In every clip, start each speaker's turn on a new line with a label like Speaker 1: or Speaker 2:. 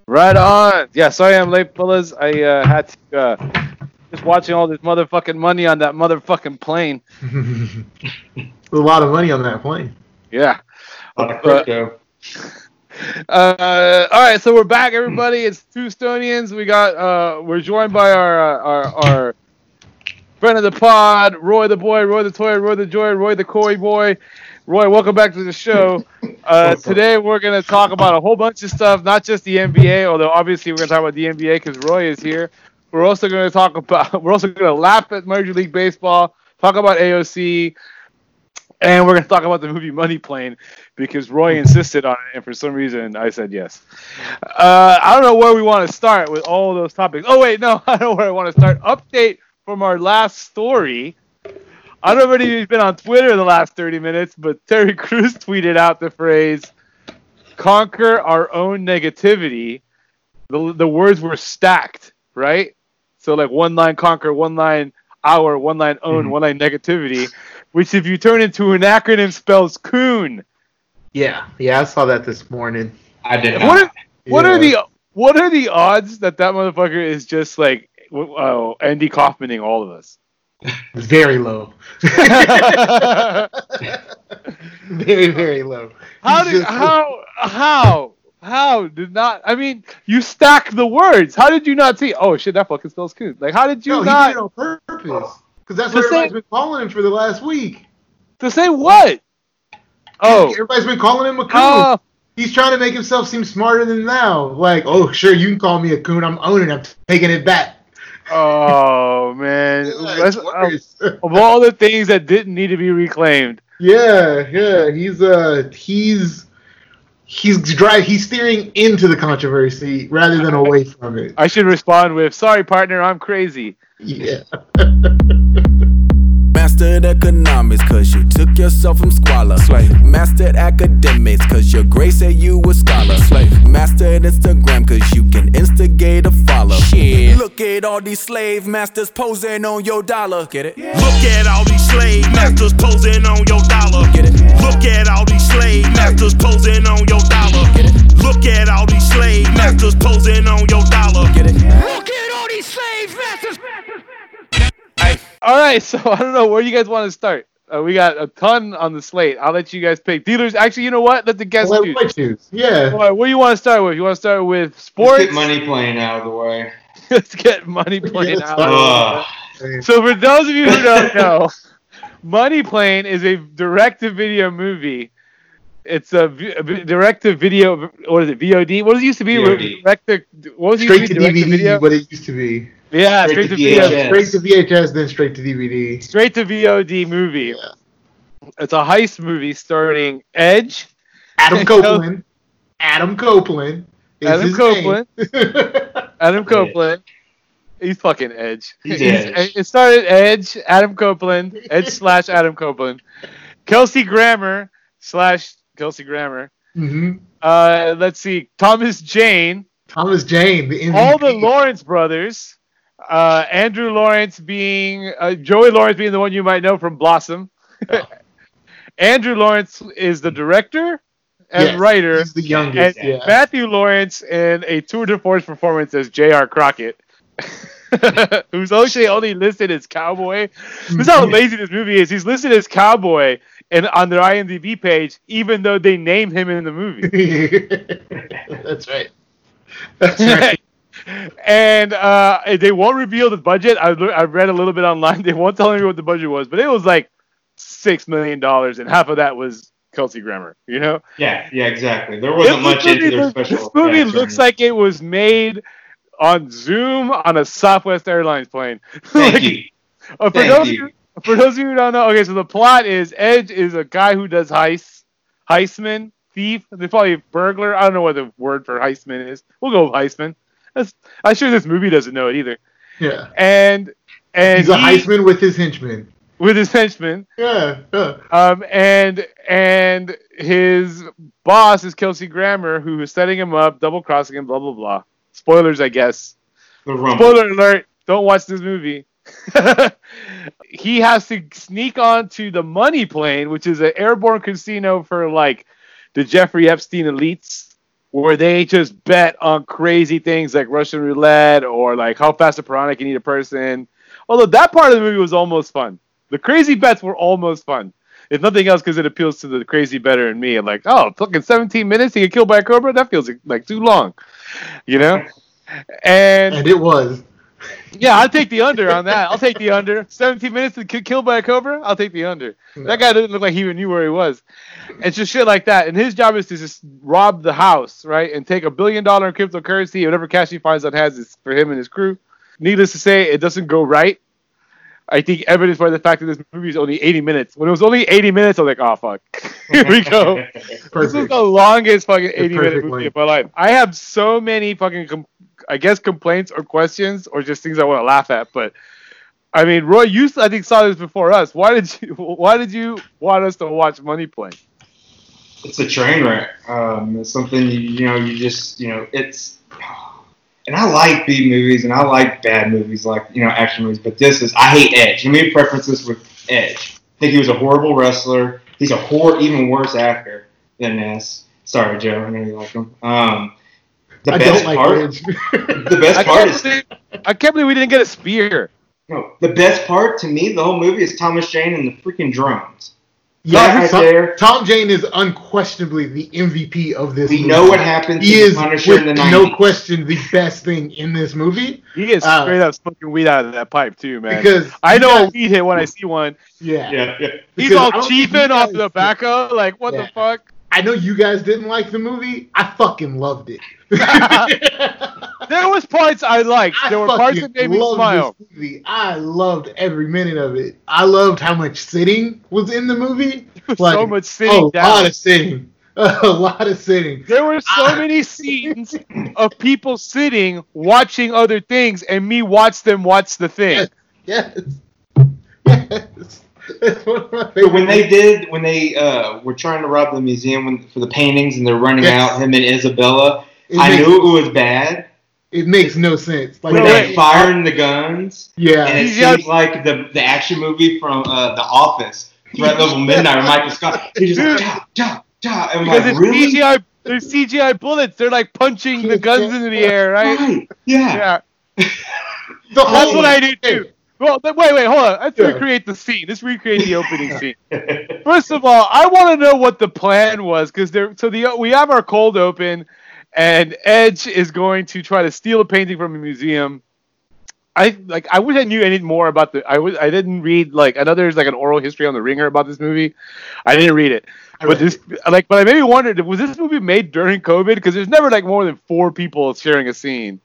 Speaker 1: Right on. Yeah, sorry I'm late, fellas. I had to just watching all this motherfucking money on that motherfucking plane.
Speaker 2: There's a lot of money on that plane.
Speaker 1: Yeah.
Speaker 3: A lot of crypto.
Speaker 1: All right, so we're back, everybody. It's Two Stonians. We're joined by our friend of the pod, Roy the boy, Roy the toy, Roy the joy, Roy the koi boy. Roy, welcome back to the show. Today we're going to talk about a whole bunch of stuff, not just the NBA, although obviously we're going to talk about the NBA because Roy is here. We're also going to laugh at Major League Baseball, talk about AOC, and we're going to talk about the movie Money Plane because Roy insisted on it, and for some reason I said yes. I don't know where we want to start with all those topics. Oh, wait, no, I know where I want to start. Update from our last story. I don't know if anybody's been on Twitter in the last 30 minutes, but Terry Crews tweeted out the phrase, conquer our own negativity. The words were stacked, right? So like one line conquer, one line our, one line own, one line negativity, which if you turn into an acronym spells coon.
Speaker 2: Yeah, I saw that this morning.
Speaker 3: I did not.
Speaker 1: What are the odds that motherfucker is just like Andy Kaufmaning all of us?
Speaker 2: It's very low. Very, very low.
Speaker 1: How did not? I mean, you stack the words. How did you not see? Oh shit, that fucking spells coon. Like, how did you not?
Speaker 2: He did it on purpose. Because that's what everybody's been calling him for the last week.
Speaker 1: To say what? Oh,
Speaker 2: everybody's been calling him a coon. He's trying to make himself seem smarter than now. Like, oh sure, you can call me a coon. I'm owning it. I'm taking it back.
Speaker 1: Oh man! Of all the things that didn't need to be reclaimed.
Speaker 2: Yeah. He's steering into the controversy rather than away from it.
Speaker 1: I should respond with, "Sorry, partner, I'm crazy."
Speaker 2: Yeah.
Speaker 4: Mastered economics cause you took yourself from squalor. Slave. Mastered academics cause your grade said you were scholar. Slave. Mastered Instagram cause you can instigate a follow. Shit. Look at all these slave masters posing on your dollar. Get it? Yeah.
Speaker 5: Look at all these slave masters posing on your dollar.
Speaker 4: Get it?
Speaker 5: Look at all these slave masters posing on your dollar.
Speaker 4: Get it?
Speaker 5: Look at all these slave masters posing on your dollar.
Speaker 4: Get it?
Speaker 5: Look at all these slave masters.
Speaker 1: All right, so I don't know where you guys want to start. We got a ton on the slate. I'll let you guys pick. Dealers, actually, you know what? Let the guests choose.
Speaker 2: Yeah.
Speaker 1: All right, what do you want to start with? You want to start with sports?
Speaker 3: Let's get Money Plane out of the way.
Speaker 1: Let's get Money Plane out of the way. So for those of you who don't know, Money Plane is a direct-to-video movie. It's a direct-to-video. What is it? VOD? What does it used to be?
Speaker 3: VOD.
Speaker 1: What was it
Speaker 2: straight to DVD? What it used to be.
Speaker 1: Yeah, straight to VHS.
Speaker 2: Straight to VHS, then straight to DVD.
Speaker 1: Straight to VOD movie. Yeah. It's a heist movie starring Edge,
Speaker 2: Adam Copeland. Adam Copeland.
Speaker 1: He's fucking Edge.
Speaker 3: Edge.
Speaker 1: It started Edge, Adam Copeland, Edge/Adam Copeland, Kelsey Grammer /Kelsey Grammer.
Speaker 2: Mm-hmm.
Speaker 1: Let's see, Thomas Jane,
Speaker 2: the MVP.
Speaker 1: all the Lawrence brothers. Andrew Lawrence being Joey Lawrence being the one you might know from Blossom.
Speaker 2: Oh.
Speaker 1: Andrew Lawrence is the director and writer.
Speaker 2: He's the youngest.
Speaker 1: And Matthew Lawrence in a tour de force performance as J.R. Crockett, who's actually only listed as Cowboy. This is how lazy this movie is. He's listed as Cowboy and on their IMDb page, even though they name him in the movie.
Speaker 2: That's right. That's right.
Speaker 1: And they won't reveal the budget. I read a little bit online. They won't tell me what the budget was, but it was like $6 million, and half of that was Kelsey Grammer. You know?
Speaker 3: Yeah, exactly. There wasn't much into their special.
Speaker 1: This movie looks like it was made on Zoom on a Southwest Airlines plane.
Speaker 3: Thank you.
Speaker 1: For those of you who don't know, okay, so the plot is Edge is a guy who does heistman, thief. They probably burglar. I don't know what the word for heistman is. We'll go with heistman. I'm sure this movie doesn't know it either.
Speaker 2: Yeah.
Speaker 1: And
Speaker 2: he's a heistman with his henchmen.
Speaker 1: Yeah. And his boss is Kelsey Grammer, who is setting him up, double crossing him, blah blah blah. Spoilers, I guess. Spoiler alert! Don't watch this movie. He has to sneak onto the Money Plane, which is an airborne casino for like the Jeffrey Epstein elites. where they just bet on crazy things like Russian roulette or like how fast a piranha can eat a person. Although that part of the movie was almost fun. The crazy bets were almost fun. If nothing else, because it appeals to the crazy better in me. I'm like, oh, fucking 17 minutes to get killed by a cobra? That feels like too long. You know? And
Speaker 2: it was.
Speaker 1: Yeah, I'll take the under on that. I'll take the under. 17 minutes to get killed by a cobra? I'll take the under. That guy didn't look like he even knew where he was. It's just shit like that. And his job is to just rob the house, right? And take $1 billion in cryptocurrency. Whatever cash he finds on has is for him and his crew. Needless to say, it doesn't go right. I think evidenced by the fact that this movie is only 80 minutes. When it was only 80 minutes, I was like, oh, fuck. Here we go. This is the longest fucking 80-minute movie of my life. I have so many fucking, complaints or questions or just things I want to laugh at. But, I mean, Roy, you, I think, saw this before us. Why did you want us to watch Money Plane?
Speaker 3: It's a train wreck. It's something, it's... And I like B movies and I like bad movies, like, action movies. But I hate Edge. Let me preference this with Edge. I think he was a horrible wrestler. He's even worse actor than this. Sorry, Joe. I know you like him. The best part is
Speaker 1: I can't believe we didn't get a spear.
Speaker 3: No, the best part to me, the whole movie, is Thomas Jane and the freaking drones.
Speaker 2: Yeah, Tom Jane is unquestionably the MVP of this movie.
Speaker 3: We know what happened to the Punisher in the 90s.
Speaker 2: No question, the best thing in this movie.
Speaker 1: He gets straight up smoking weed out of that pipe too, man.
Speaker 2: Because
Speaker 1: I know a weed hit when I see one.
Speaker 2: Yeah.
Speaker 1: He's all chiefing off the tobacco. Like, what the fuck?
Speaker 2: I know you guys didn't like the movie. I fucking loved it.
Speaker 1: There was parts I liked. There were parts that made me smile.
Speaker 2: This movie. I loved every minute of it. I loved how much sitting was in the movie.
Speaker 1: So much sitting down.
Speaker 2: A lot of sitting. A lot of sitting.
Speaker 1: There were so many scenes of people sitting, watching other things, and me watch them watch the thing.
Speaker 2: Yes.
Speaker 3: That's one of my favorite. When they were trying to rob the museum for the paintings and they're running out, him and Isabella, I knew it was bad.
Speaker 2: It makes no sense.
Speaker 3: Like when they're firing the guns, and it seems like the action movie from The Office, Threat Level Midnight, with Michael Scott. He just cha. And
Speaker 1: because
Speaker 3: like, really?
Speaker 1: There's CGI bullets. They're like punching the guns into the air, right?
Speaker 3: Yeah.
Speaker 1: That's what I do too. Well, wait, hold on. Let's recreate the scene. Let's recreate the opening scene. First of all, I want to know what the plan was, because we have our cold open, and Edge is going to try to steal a painting from a museum. I wish I knew any more about I didn't read I know there's an oral history on the Ringer about this movie. I didn't read it. But I maybe wondered, was this movie made during COVID? Because there's never more than 4 people sharing a scene.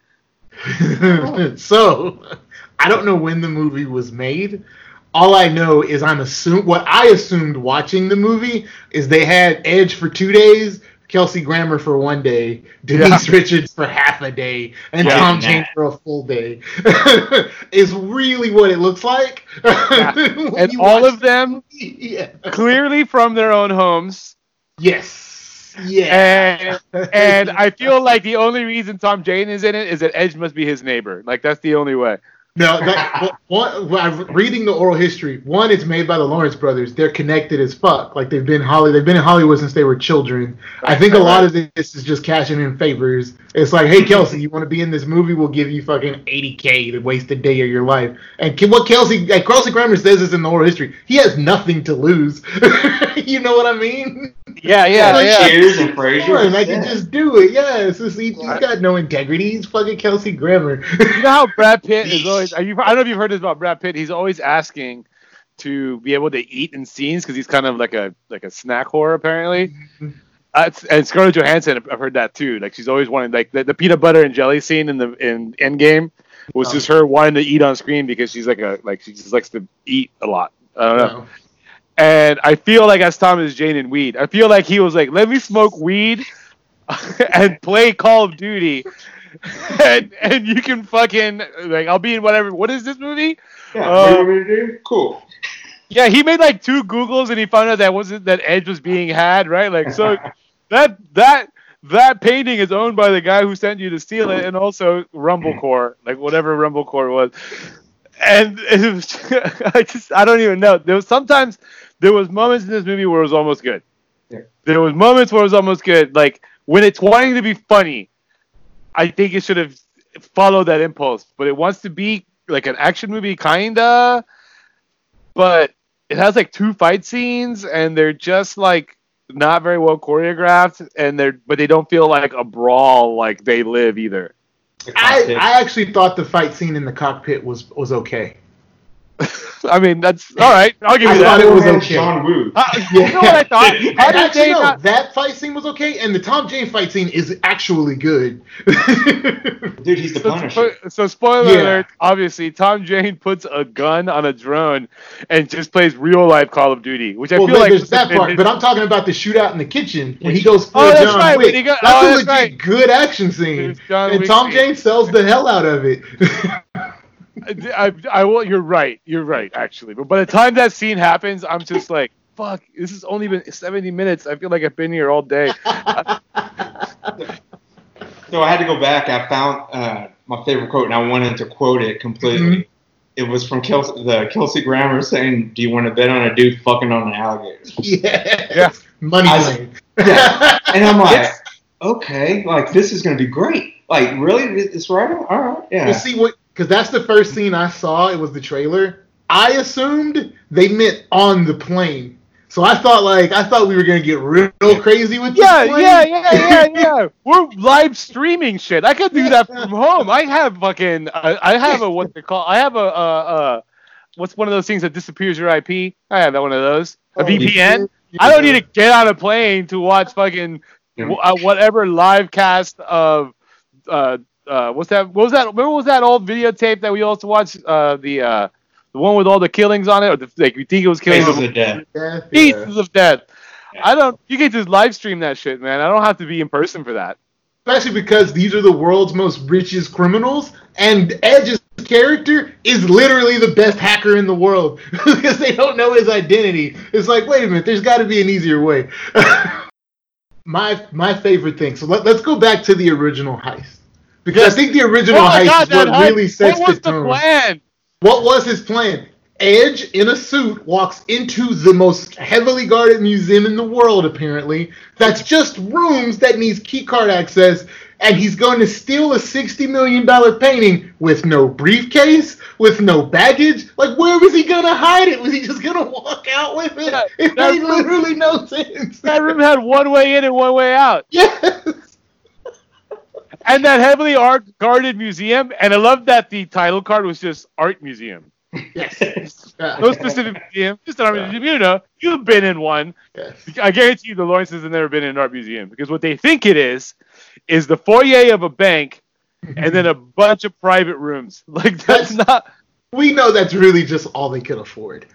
Speaker 2: So, I don't know when the movie was made. All I know is what I assumed watching the movie is they had Edge for 2 days, Kelsey Grammer for 1 day, Denise Richards for half a day, and Tom Jane for a full day. Is really what it looks like.
Speaker 1: And all of them clearly from their own homes.
Speaker 2: Yes. Yeah.
Speaker 1: And I feel like the only reason Tom Jane is in it is that Edge must be his neighbor. That's the only way.
Speaker 2: No, reading the oral history. One, it's made by the Lawrence brothers. They're connected as fuck. They've been in Hollywood since they were children. I think a lot of this is just cashing in favors. It's like, hey, Kelsey, you want to be in this movie? We'll give you fucking $80K to waste a day of your life. And what Kelsey Grammer says is in the oral history. He has nothing to lose. You know what I mean?
Speaker 1: Yeah.
Speaker 3: Cheers and Frasier.
Speaker 2: I can just do it. Yeah, he's got no integrity. He's fucking Kelsey Grammer.
Speaker 1: You know how Brad Pitt is always. I don't know if you've heard this about Brad Pitt. He's always asking to be able to eat in scenes because he's kind of like a snack whore apparently. And Scarlett Johansson, I've heard that too. She's always wanting the peanut butter and jelly scene in Endgame was just her wanting to eat on screen because she's she just likes to eat a lot. I don't know. And I feel like that's Thomas Jane and weed. I feel like he was like, let me smoke weed and play Call of Duty. and you can fucking I'll be in whatever. What is this movie?
Speaker 3: Yeah, cool.
Speaker 1: Yeah, he made 2 Googles and he found out that Edge was being had, right? So that painting is owned by the guy who sent you to steal it, and also Rumblecore, whatever Rumblecore was. And it was I don't even know. There was moments in this movie where it was almost good. Yeah. There was moments where it was almost good. when it's wanting to be funny, I think it should have followed that impulse. But it wants to be like an action movie, kinda. But it has like 2 fight scenes, and they're just like not very well choreographed, and they don't feel like a brawl like They Live either.
Speaker 2: I actually thought the fight scene in the cockpit was okay.
Speaker 1: I mean, that's all right. I'll give you that.
Speaker 2: thought it was okay.
Speaker 3: John Woo.
Speaker 1: You know what I thought? How did
Speaker 2: Actually,
Speaker 1: they
Speaker 2: no,
Speaker 1: not?
Speaker 2: that fight scene was okay, and the Tom Jane fight scene is actually good.
Speaker 3: Dude, he's the Punisher.
Speaker 1: So spoiler
Speaker 2: Yeah.
Speaker 1: alert, obviously, Tom Jane puts a gun on a drone and just plays real life Call of Duty, which I feel like
Speaker 2: there's that part, but I'm talking about the shootout in the kitchen when he goes for
Speaker 1: Oh, that's
Speaker 2: John
Speaker 1: right, when
Speaker 2: Wick.
Speaker 1: he got-
Speaker 2: That's
Speaker 1: oh,
Speaker 2: a
Speaker 1: that's
Speaker 2: legit
Speaker 1: right.
Speaker 2: good action scene,
Speaker 1: There's John
Speaker 2: and
Speaker 1: Wick
Speaker 2: Tom
Speaker 1: scene.
Speaker 2: Jane sells the hell out of it.
Speaker 1: I will. You're right, actually. But by the time that scene happens, I'm just like, fuck, this has only been 70 minutes. I feel like I've been here all day.
Speaker 3: So I had to go back. I found my favorite quote, and I wanted to quote it completely.
Speaker 2: Mm-hmm.
Speaker 3: It was from Kelsey Grammer saying, "Do you want to bet on a dude fucking on an alligator?"
Speaker 1: Yeah.
Speaker 2: Money lane.
Speaker 3: Yeah. And I'm like, okay, like this is gonna be great. Like, really, it's right. All right, yeah.
Speaker 2: Well, see what? Because that's the first scene I saw. It was the trailer. I assumed they meant on the plane. So I thought we were gonna get real crazy with this plane.
Speaker 1: Yeah. We're live streaming shit. I could do that from home. I have fucking. I have a what they call. I have a what's one of those things that disappears your IP? I have that one of those. A VPN. I don't need to get on a plane to watch fucking whatever live cast of what's that? What was that? Remember, was that old videotape that we also watched? The one with all the killings on it, or like we think it was killings.
Speaker 3: Faces of Death.
Speaker 1: Pieces of Death. You can just live stream that shit, man. I don't have to be in person for that.
Speaker 2: Especially because these are the world's most richest criminals, and Edge's character is literally the best hacker in the world because they don't know his identity. It's like, wait a minute, there's got to be an easier way. my favorite thing. So let's go back to the original heist, because I think the original heist is what really sets
Speaker 1: what was
Speaker 2: the tone.
Speaker 1: The plan?
Speaker 2: What was his plan? Edge, in a suit, walks into the most heavily guarded museum in the world, apparently. That's just rooms that needs keycard access, and he's going to steal a $60 million painting with no briefcase, with no baggage. Like, where was he going to hide it? Was he just going to walk out with it? It made literally no sense.
Speaker 1: That room had one way in and one way out.
Speaker 2: Yes.
Speaker 1: And that heavily guarded museum, and I love that the title card was just art museum.
Speaker 2: Yes.
Speaker 1: No specific museum, just an art museum. You know, you've been in one.
Speaker 2: Yes.
Speaker 1: I guarantee you the Lawrences have never been in an art museum, because what they think it is the foyer of a bank and then a bunch of private rooms. Like, that's not...
Speaker 2: We know that's really just all they could afford.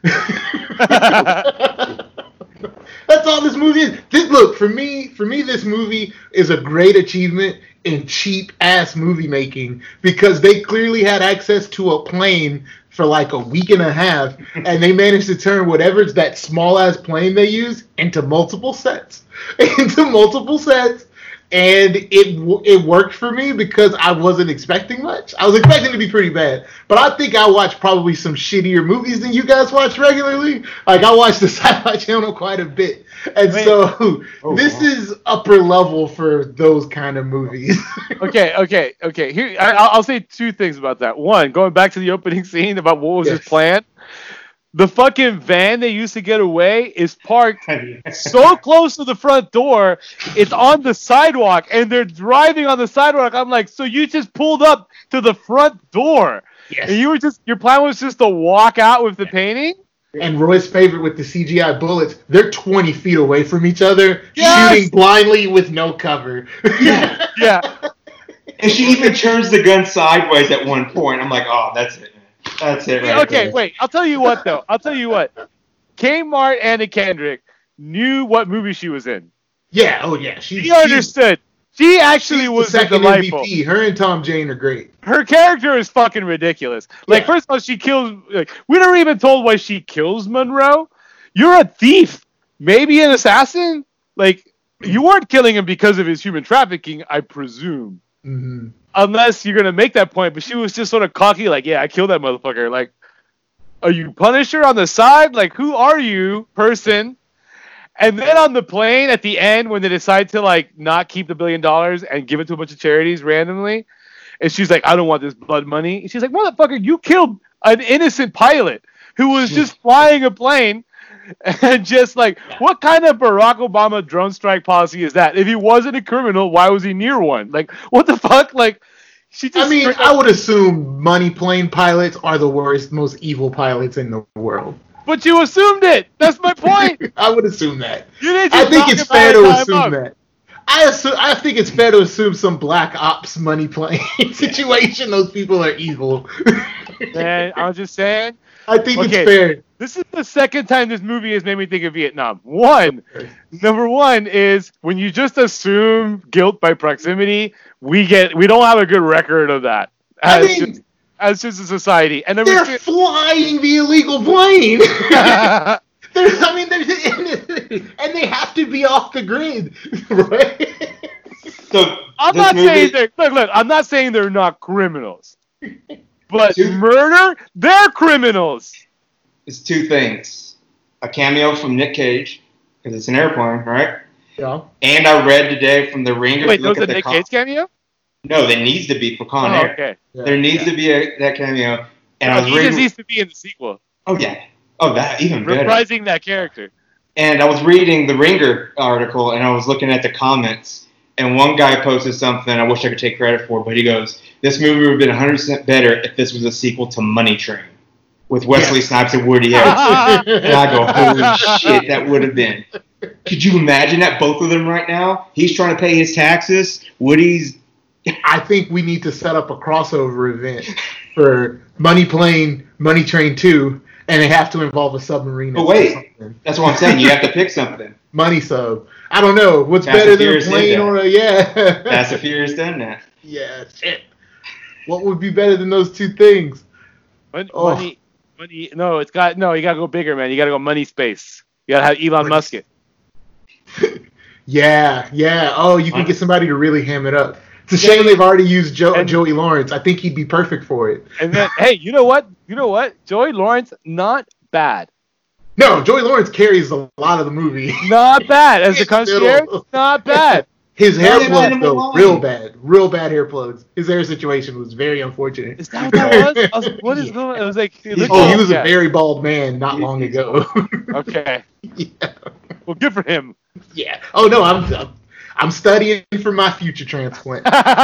Speaker 2: That's all this movie is. Look, for me, this movie is a great achievement in cheap-ass movie making, because they clearly had access to a plane for like a week and a half, and they managed to turn whatever's that small-ass plane they use into multiple sets. And it worked for me because I wasn't expecting much. I was expecting it to be pretty bad, but I think I watch probably some shittier movies than you guys watch regularly. Like, I watch the Sci-Fi Channel quite a bit, and this is upper level for those kind of movies.
Speaker 1: Okay. Here, I'll say 2 things about that. One, going back to the opening scene about what was his plan. The fucking van they used to get away is parked so close to the front door, it's on the sidewalk, and they're driving on the sidewalk. I'm like, so you just pulled up to the front door, and your plan was just to walk out with the painting?
Speaker 2: And Roy's favorite with the CGI bullets, they're 20 feet away from each other, shooting blindly with no cover.
Speaker 1: Yeah.
Speaker 3: And she even turns the gun sideways at one point. I'm like, oh, that's it. That's it right there.
Speaker 1: Wait. I'll tell you what, though. Kmart Anna Kendrick knew what movie she was in.
Speaker 2: Yeah, oh yeah.
Speaker 1: She understood. She actually was
Speaker 2: the second
Speaker 1: delightful.
Speaker 2: MVP. Her and Tom Jane are great.
Speaker 1: Her character is fucking ridiculous. Like, first of all, she kills... Like, we never even told why she kills Monroe. You're a thief. Maybe an assassin? Like, you weren't killing him because of his human trafficking, I presume.
Speaker 2: Mm-hmm.
Speaker 1: Unless you're going to make that point. But she was just sort of cocky, like, yeah, I killed that motherfucker. Like, are you Punisher on the side? Like, who are you, person? And then on the plane at the end, when they decide to like not keep the $1 billion and give it to a bunch of charities randomly, and she's like, "I don't want this blood money." And she's like, "Motherfucker, you killed an innocent pilot who was just flying a plane." And just like, what kind of Barack Obama drone strike policy is that? If he wasn't a criminal, why was he near one? Like, what the fuck? Like, she just.
Speaker 2: I mean, I would assume money plane pilots are the worst, most evil pilots in the world.
Speaker 1: But you assumed it. That's my point.
Speaker 2: I would assume that.
Speaker 1: You didn't
Speaker 2: I
Speaker 1: just
Speaker 2: think
Speaker 1: knock
Speaker 2: it's
Speaker 1: it
Speaker 2: fair
Speaker 1: by
Speaker 2: to
Speaker 1: the time
Speaker 2: assume
Speaker 1: up.
Speaker 2: that. I think it's fair to assume some black ops money plane situation. Those people are evil.
Speaker 1: Man, I was just saying.
Speaker 2: I think
Speaker 1: Okay.
Speaker 2: it's fair.
Speaker 1: This is the second time this movie has made me think of Vietnam. Number one is when you just assume guilt by proximity, we don't have a good record of that as just a society. And number
Speaker 2: They're
Speaker 1: two,
Speaker 2: flying the illegal plane. And they have to be off the grid, right?
Speaker 3: So
Speaker 1: I'm
Speaker 3: this
Speaker 1: not
Speaker 3: movie-
Speaker 1: saying look. I'm not saying they're not criminals, but
Speaker 3: Dude.
Speaker 1: murder, they're criminals.
Speaker 3: It's two things: a cameo from Nick Cage because it's an airplane, right?
Speaker 2: Yeah.
Speaker 3: And I read today from the Ringer.
Speaker 1: Wait,
Speaker 3: if you look
Speaker 1: there was a
Speaker 3: at the
Speaker 1: Nick Cage cameo?
Speaker 3: No, there needs to be for Con
Speaker 1: Oh,
Speaker 3: Air.
Speaker 1: okay.
Speaker 2: Yeah.
Speaker 3: There needs to be that cameo. And I was
Speaker 1: He just
Speaker 3: reading.
Speaker 1: needs to be in the sequel,
Speaker 3: Oh yeah. Oh, that even better.
Speaker 1: reprising that character.
Speaker 3: And I was reading the Ringer article, and I was looking at the comments, and one guy posted something I wish I could take credit for, but he goes, "This movie would have been 100% better if this was a sequel to Money Train with Wesley Snipes and Woody Harrelson." And I go, "Holy shit, that would have been." Could you imagine that, both of them right now? He's trying to pay his taxes. Woody's...
Speaker 2: I think we need to set up a crossover event for Money Plane, Money Train 2, and they have to involve a submarine.
Speaker 3: But
Speaker 2: or
Speaker 3: wait,
Speaker 2: something.
Speaker 3: that's what I'm saying. You have to pick something.
Speaker 2: Money sub. I don't know. What's
Speaker 3: Fast
Speaker 2: better
Speaker 3: and
Speaker 2: than a
Speaker 3: Furious did
Speaker 2: plane
Speaker 3: that.
Speaker 2: or a... Yeah.
Speaker 3: Fast and Furious done that.
Speaker 2: Yeah, shit. What would be better than those two things? Oh.
Speaker 1: Money. No, you gotta go bigger, man. You gotta go money space. You gotta have Elon Musk it.
Speaker 2: Yeah. Oh, you can get somebody to really ham it up. It's a shame they've already used Joey Lawrence. I think he'd be perfect for it.
Speaker 1: And then, hey, you know what? Joey Lawrence, not bad.
Speaker 2: No, Joey Lawrence carries a lot of the movie.
Speaker 1: Not bad. As the
Speaker 2: It's
Speaker 1: concierge,
Speaker 2: middle.
Speaker 1: not bad.
Speaker 2: His hair
Speaker 3: Leave
Speaker 2: plugs,
Speaker 3: him
Speaker 2: though,
Speaker 3: alone.
Speaker 2: real bad hair plugs. His hair situation was very unfortunate.
Speaker 1: Is that what that was? I was like, what is going on? It was like,
Speaker 2: He was a very bald man not long ago.
Speaker 1: Okay.
Speaker 2: Yeah.
Speaker 1: Well, good for him.
Speaker 2: Yeah. Oh no, I'm studying for my future transplant.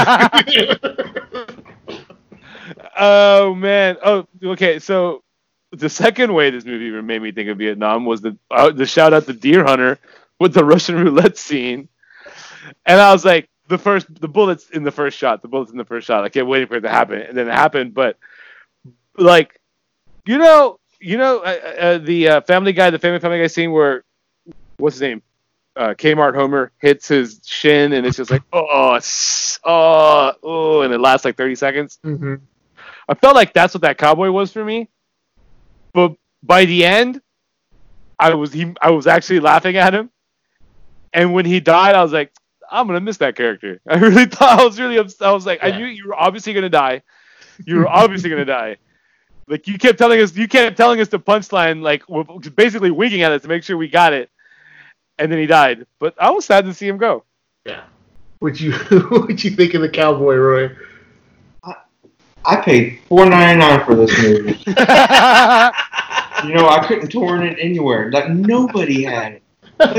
Speaker 1: Oh, man. Oh, okay. So the second way this movie made me think of Vietnam was the shout out to Deer Hunter with the Russian roulette scene. And I was like, the bullets in the first shot. I kept waiting for it to happen. And then it happened. But, like, the Family Guy, the Family Guy scene where, what's his name? Kmart Homer hits his shin, and it's just like, and it lasts like 30 seconds.
Speaker 2: Mm-hmm.
Speaker 1: I felt like that's what that cowboy was for me. But by the end, I was actually laughing at him. And when he died, I was like, I'm gonna miss that character. I really thought I was like,
Speaker 2: Yeah.
Speaker 1: I knew you were obviously gonna die. You were obviously gonna die. Like you kept telling us the punchline, like basically winking at us to make sure we got it. And then he died. But I was sad to see him go.
Speaker 2: Yeah. What you think of the cowboy, Roy?
Speaker 3: I paid $4.99 for this movie. I couldn't torrent it anywhere. Like nobody had it.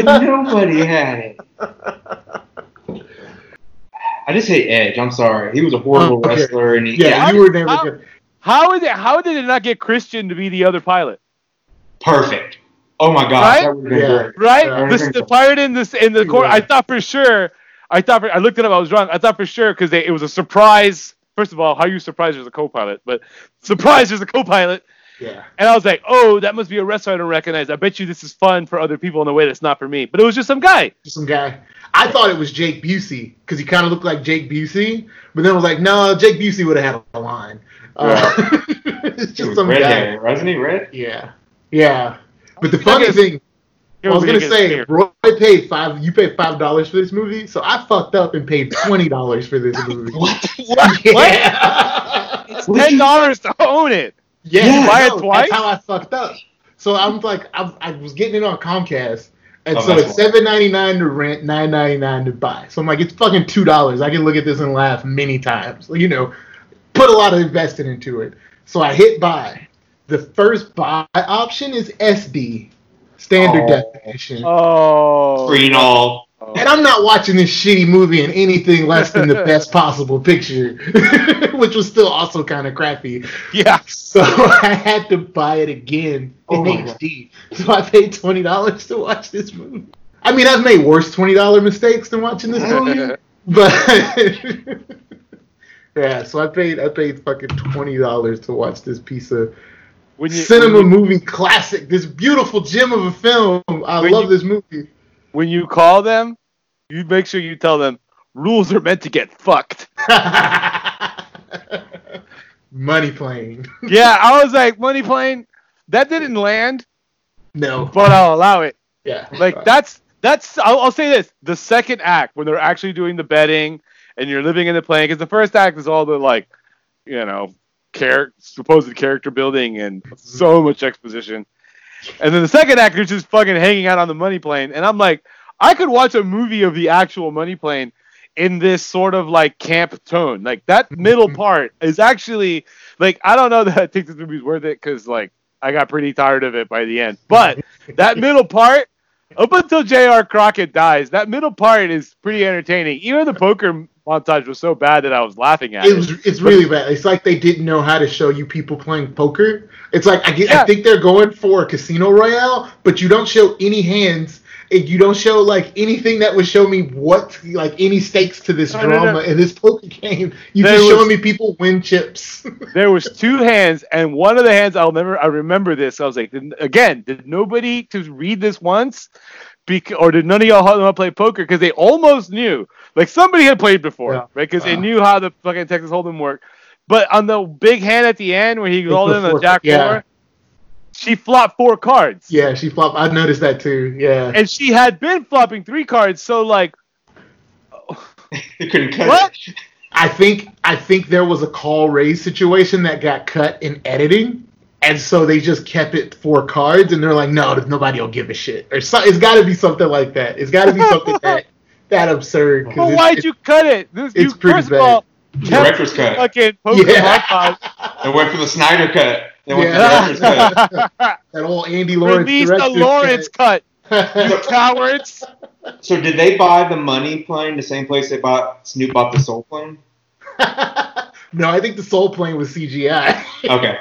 Speaker 3: I just hate Edge. I'm sorry. He was a horrible
Speaker 2: Okay.
Speaker 3: wrestler, and
Speaker 2: Yeah, you were never good.
Speaker 1: How did it not get Christian to be the other pilot?
Speaker 3: perfect. Oh my god,
Speaker 1: Right?
Speaker 3: that would have been
Speaker 2: Yeah.
Speaker 3: great.
Speaker 1: Right?
Speaker 2: Yeah.
Speaker 1: The pirate in the court.
Speaker 2: Yeah.
Speaker 1: I thought for sure. I looked it up. I was wrong. I thought for sure because it was a surprise. First of all, how you surprised there's a co-pilot, but surprise there's a co-pilot.
Speaker 2: Yeah.
Speaker 1: And I was like, oh, that must be a wrestler I don't recognize. I bet you this is fun for other people in a way that's not for me. But it was just some guy.
Speaker 2: Some guy. I thought it was Jake Busey because he kind of looked like Jake Busey, but then I was like, no, Jake Busey would have had a line. It's
Speaker 3: He
Speaker 2: just
Speaker 3: was
Speaker 2: some
Speaker 3: red
Speaker 2: guy.
Speaker 3: hair, wasn't he? Red?
Speaker 2: Yeah. But the funny thing, I was gonna say, Roy paid you paid $5 for this movie, so I fucked up and paid $20 for this movie.
Speaker 3: What?
Speaker 2: Yeah.
Speaker 1: It's $10 to own it.
Speaker 2: Yeah,
Speaker 1: Buy it
Speaker 2: no,
Speaker 1: twice?
Speaker 2: that's how I fucked up. So I'm like, I was getting it on Comcast, And
Speaker 3: Oh,
Speaker 2: so
Speaker 3: that's
Speaker 2: it's $7.99 to rent, $9.99 to buy. So I'm like, it's fucking $2. I can look at this and laugh many times. You know, put a lot of investing into it. So I hit buy. The first buy option is SD, standard definition.
Speaker 1: Oh.
Speaker 3: Screen all.
Speaker 2: And I'm not watching this shitty movie in anything less than the best possible picture, which was still also kind of crappy.
Speaker 1: Yeah.
Speaker 2: So I had to buy it again in HD. So I paid $20 to watch this movie. I mean, I've made worse $20 mistakes than watching this movie, but yeah. So I paid fucking $20 to watch this piece of cinema movie classic. This beautiful gem of a film. I love this movie.
Speaker 1: When you call them, you make sure you tell them rules are meant to get fucked.
Speaker 2: Money Plane.
Speaker 1: Yeah, I was like, Money Plane, that didn't land.
Speaker 2: No.
Speaker 1: But I'll allow it.
Speaker 2: Yeah.
Speaker 1: Like, that's I'll say this. The second act, when they're actually doing the betting and you're living in the plane, because the first act is all the, like, you know, supposed character building and so much exposition. And then the second act is just fucking hanging out on the Money Plane. And I'm like, I could watch a movie of the actual Money Plane in this sort of like camp tone. Like that middle part is actually like, I don't know that I think this movie's worth it because like I got pretty tired of it by the end. But that middle part, up until J.R. Crockett dies, that middle part is pretty entertaining. Even the poker montage was so bad that I was laughing at it.
Speaker 2: It's really bad. It's like they didn't know how to show you people playing poker. It's like I think they're going for a Casino Royale, but you don't show any hands. You don't show like anything that would show me what like any stakes to this drama in this poker game. You just showing me people win chips.
Speaker 1: There was two hands, and one of the hands I remember this. I was like, did nobody to read this once? Or did none of y'all know how to play poker? Because they almost knew. Like, somebody had played before, right? Because they knew how the fucking Texas Hold'em worked. But on the big hand at the end, where he rolled in the Jack 4, she flopped 4 cards.
Speaker 2: Yeah, she flopped. I noticed that too, yeah.
Speaker 1: And she had been flopping 3 cards, so, like...
Speaker 3: You couldn't cut it.
Speaker 2: I think there was a call raise situation that got cut in editing. And so they just kept it 4 cards, and they're like, no, nobody will give a shit. Or so, it's got to be something like that. It's got to be something that absurd.
Speaker 1: Well, why'd you cut it?
Speaker 2: It's pretty bad.
Speaker 3: The director's cut.
Speaker 1: Fucking poker montage.
Speaker 3: They went for the Snyder cut. They went for the director's cut.
Speaker 2: That old Andy Lawrence
Speaker 1: Release the Lawrence cut. You cowards.
Speaker 3: So did they buy the Money Plane the same place Snoop bought the Soul Plane?
Speaker 2: No, I think the Soul Plane was CGI.
Speaker 3: Okay.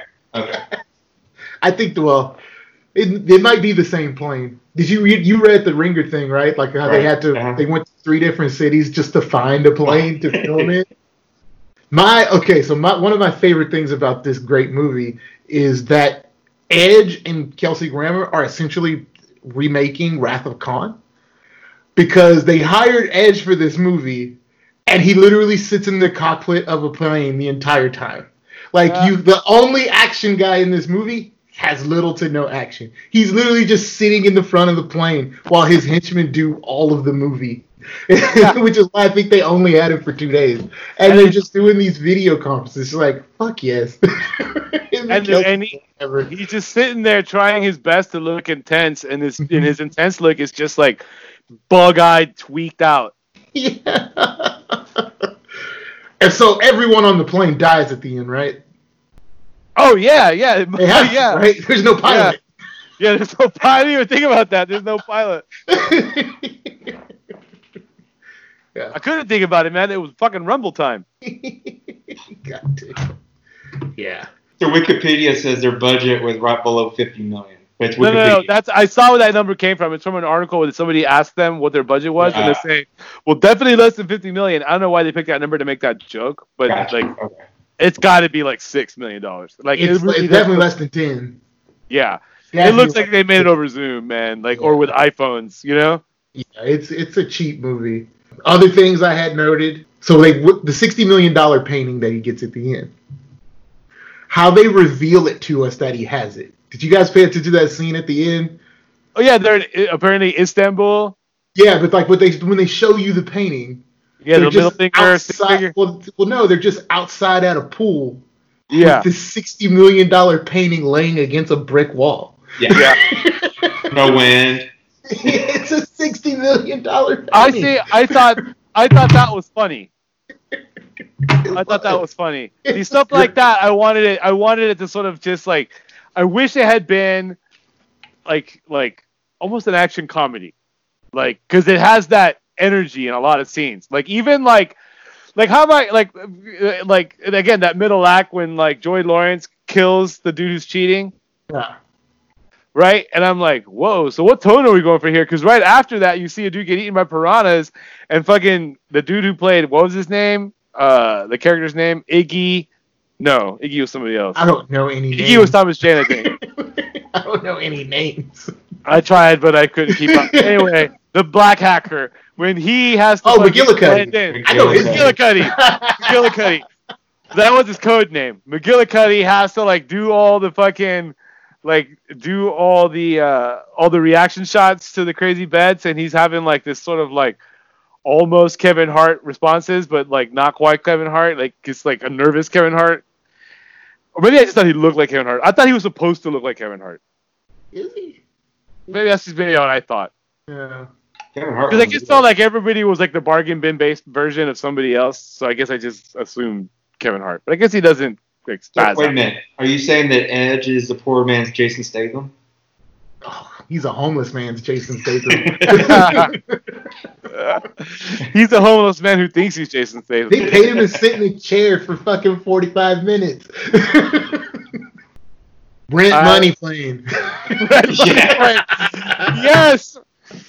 Speaker 2: I think, well, it might be the same plane. Did you read the Ringer thing, right? Like how they had to, they went to 3 different cities just to find a plane to film it. One of my favorite things about this great movie is that Edge and Kelsey Grammer are essentially remaking Wrath of Khan, because they hired Edge for this movie, and he literally sits in the cockpit of a plane the entire time. Like, the only action guy in this movie has little to no action. He's literally just sitting in the front of the plane while his henchmen do all of the movie. Which is why I think they only had him for 2 days. And they're just doing these video conferences. It's like, fuck yes.
Speaker 1: and he's just sitting there trying his best to look intense, and his intense look is just like bug-eyed, tweaked out.
Speaker 2: Yeah. And so everyone on the plane dies at the end, right?
Speaker 1: Oh, yeah.
Speaker 2: Right? There's no pilot.
Speaker 1: Yeah, there's no pilot. I didn't even think about that. There's no pilot.
Speaker 2: Yeah.
Speaker 1: I couldn't think about it, man. It was fucking Rumble time.
Speaker 2: God damn. Yeah.
Speaker 3: So Wikipedia says their budget was right below $50 million. It's
Speaker 1: No. I saw where that number came from. It's from an article where somebody asked them what their budget was, and they're saying, well, definitely less than $50 million. I don't know why they picked that number to make that joke, but it's got to be like $6 million. Like
Speaker 2: it's definitely less than 10.
Speaker 1: Yeah. It looks like they made it over Zoom, man, or with iPhones, you know?
Speaker 2: Yeah, it's a cheap movie. Other things I had noted. So the $60 million painting that he gets at the end. How they reveal it to us that he has it. Did you guys pay attention to that scene at the end?
Speaker 1: Oh yeah, they're in apparently Istanbul.
Speaker 2: Yeah, but like when they show you the painting.
Speaker 1: Yeah, the middle finger.
Speaker 2: Well, no, they're just outside at a pool.
Speaker 1: Yeah.
Speaker 2: With this $60 million painting laying against a brick wall.
Speaker 3: Yeah. No wind.
Speaker 2: It's a $60 million.
Speaker 1: I thought that was funny. I thought that was funny. See, stuff like that, I wanted it to sort of just like, I wish it had been like almost an action comedy, like, because it has that energy in a lot of scenes. Like even like how about like again that middle act when like Joy Lawrence kills the dude who's cheating.
Speaker 2: Yeah.
Speaker 1: Right? And I'm like, whoa, so what tone are we going for here? Because right after that, you see a dude get eaten by piranhas, and fucking the dude who played, what was his name? The character's name? Iggy. No, Iggy was somebody else.
Speaker 2: I don't know any names.
Speaker 1: Iggy was Thomas Jane, I think.
Speaker 2: I don't know any names.
Speaker 1: I tried, but I couldn't keep up. Anyway, the black hacker, when he has to...
Speaker 2: McGillicuddy.
Speaker 3: I know his
Speaker 1: McGillicuddy. McGillicuddy. That was his code name. McGillicuddy has to, like, do all the fucking... like do all the reaction shots to the crazy bets, and he's having like this sort of like almost Kevin Hart responses, but like not quite Kevin Hart, like it's like a nervous Kevin Hart. Or maybe I just thought he looked like Kevin Hart. I thought he was supposed to look like Kevin Hart.
Speaker 2: Is he?
Speaker 1: Maybe that's just maybe what I thought.
Speaker 2: Yeah.
Speaker 3: Kevin Hart.
Speaker 1: Because I just felt like everybody was like the bargain bin based version of somebody else, so I guess I just assumed Kevin Hart. But I guess he doesn't.
Speaker 3: Wait a minute. Are you saying that Edge is the poor man's Jason Statham?
Speaker 2: Oh, he's a homeless man's Jason Statham.
Speaker 1: He's a homeless man who thinks he's Jason Statham.
Speaker 2: They paid him to sit in a chair for fucking 45 minutes. Rent money playing.
Speaker 1: Yes.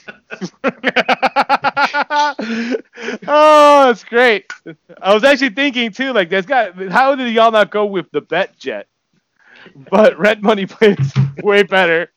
Speaker 1: Oh, that's great. I was actually thinking too, like, how did y'all not go with the Bet Jet? But Rent Money plays way better.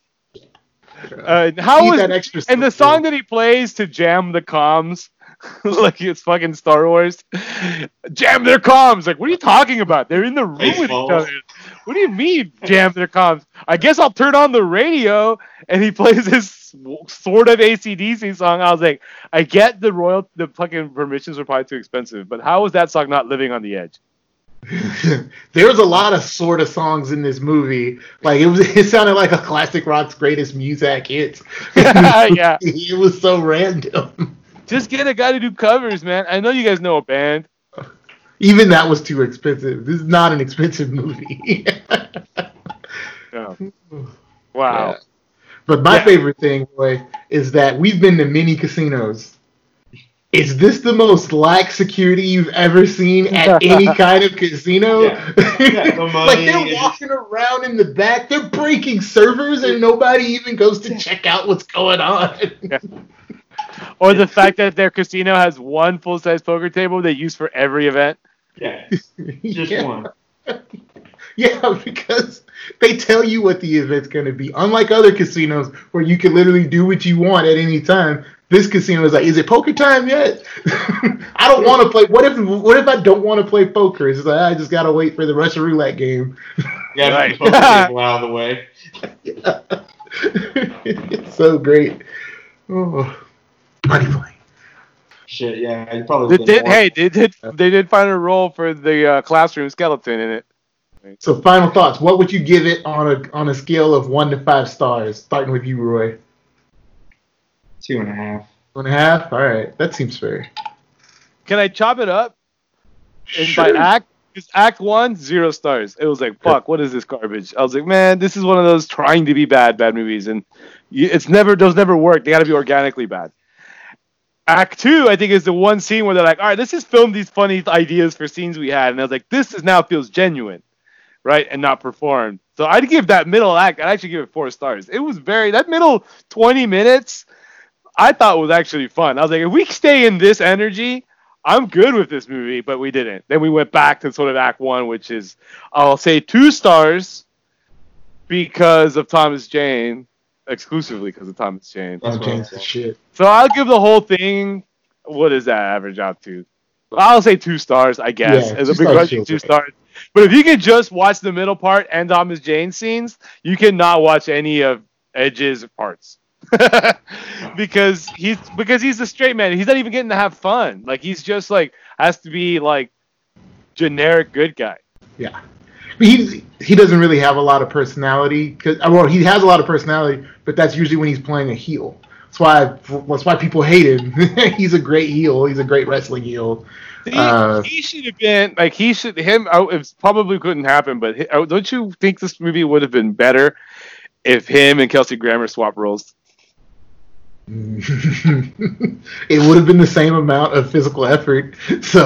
Speaker 1: And the song that he plays to jam the comms, like it's fucking Star Wars, jam their comms. Like, what are you talking about? They're in the room with each other. What do you mean jam their comms? I guess I'll turn on the radio, and he plays this sort of AC/DC song. I was like, I get the fucking permissions were probably too expensive, but how was that song not living on the edge?
Speaker 2: There's a lot of sort of songs in this movie. Like it sounded like a classic rock's greatest music hits.
Speaker 1: Yeah,
Speaker 2: it was so random.
Speaker 1: Just get a guy to do covers, man. I know you guys know a band.
Speaker 2: Even that was too expensive. This is not an expensive movie.
Speaker 1: Yeah. Wow.
Speaker 2: Yeah. But my favorite thing, boy, is that we've been to many casinos. Is this the most lax security you've ever seen at any kind of casino? Like they're walking around in the back, they're breaking servers, and nobody even goes to check out what's going on.
Speaker 1: Yeah. Or the fact that their casino has one full-size poker table they use for every event.
Speaker 3: Yeah, just one.
Speaker 2: Yeah, because they tell you what the event's going to be. Unlike other casinos where you can literally do what you want at any time, this casino is like, is it poker time yet? I don't want to play. What if I don't want to play poker? It's like, I just got to wait for the Russian roulette game.
Speaker 3: Yeah, right. Poker table out of the way.
Speaker 2: It's so great. Oh, money play.
Speaker 3: Shit, yeah. You probably
Speaker 1: they did find a role for the classroom skeleton in it.
Speaker 2: So, final thoughts. What would you give it on a scale of 1 to 5 stars? Starting with you, Roy.
Speaker 3: 2.5.
Speaker 2: 2.5? All right, that seems fair.
Speaker 1: Can I chop it up?
Speaker 2: Sure.
Speaker 1: By act? Because Act 1, 0 stars. It was like, fuck, what is this garbage? I was like, man, this is one of those trying to be bad movies, and those never work. They got to be organically bad. Act 2, I think, is the one scene where they're like, all right, let's just film these funny ideas for scenes we had, and I was like, now feels genuine, right, and not performed. So I'd give that middle act, I'd actually give it 4 stars. It was that middle 20 minutes, I thought was actually fun. I was like, if we stay in this energy, I'm good with this movie, but we didn't. Then we went back to sort of Act 1, which is, I'll say 2 stars because of Thomas Jane, exclusively because of Thomas Jane.
Speaker 2: Thomas Jane's the shit.
Speaker 1: So I'll give the whole thing, what does that average out to? I'll say 2 stars, I guess. As a big question, 2 stars. But if you can just watch the middle part and Thomas Jane scenes, you cannot watch any of Edge's parts. because he's a straight man. He's not even getting to have fun. Like, he's just like has to be like generic good guy.
Speaker 2: Yeah. He doesn't really have a lot of personality. Well, he has a lot of personality, but that's usually when he's playing a heel. That's why people hate him. He's a great heel. He's a great wrestling heel.
Speaker 1: He should have been like it probably couldn't happen, but don't you think this movie would have been better if him and Kelsey Grammer swapped roles?
Speaker 2: It would have been the same amount of physical effort. So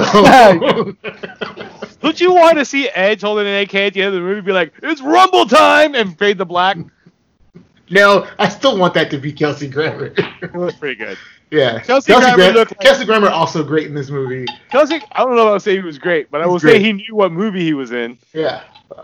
Speaker 1: don't you want to see Edge holding an AK at the end of the movie, be like, "It's Rumble time," and fade to black?
Speaker 2: No, I still want that to be Kelsey Grammer.
Speaker 1: It was pretty good.
Speaker 2: Yeah,
Speaker 1: Kelsey
Speaker 2: Grammer also great in this movie.
Speaker 1: Kelsey, I don't know if I'll say he was great, but I will say he knew what movie he was in.
Speaker 2: Yeah.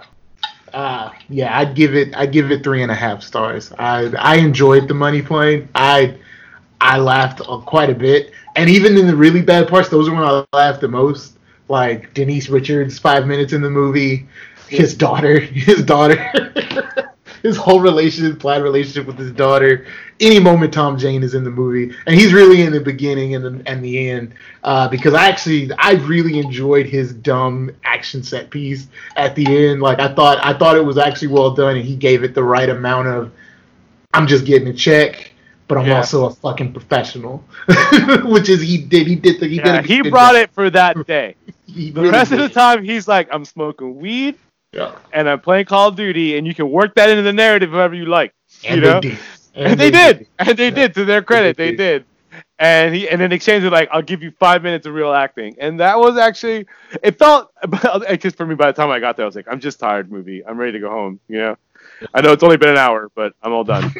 Speaker 2: I'd give it 3.5 stars. I enjoyed the Money Plane. I laughed quite a bit, and even in the really bad parts, those are when I laughed the most. Like Denise Richards, 5 minutes in the movie, his daughter, his whole planned relationship with his daughter. Any moment Tom Jane is in the movie, and he's really in the beginning and the end, because I really enjoyed his dumb action set piece at the end. Like I thought it was actually well done, and he gave it the right amount of, I'm just getting a check, but I'm also a fucking professional, which is he did. He
Speaker 1: brought it for that day. The
Speaker 2: really
Speaker 1: rest of the time, he's like, I'm smoking weed, and I'm playing Call of Duty, and you can work that into the narrative however you like.
Speaker 2: And
Speaker 1: they did. To their credit, they did. And in exchange of like, I'll give you 5 minutes of real acting, and that was actually, it felt, because for me, by the time I got there, I was like, I'm just tired, movie. I'm ready to go home. I know it's only been an hour, but I'm all done.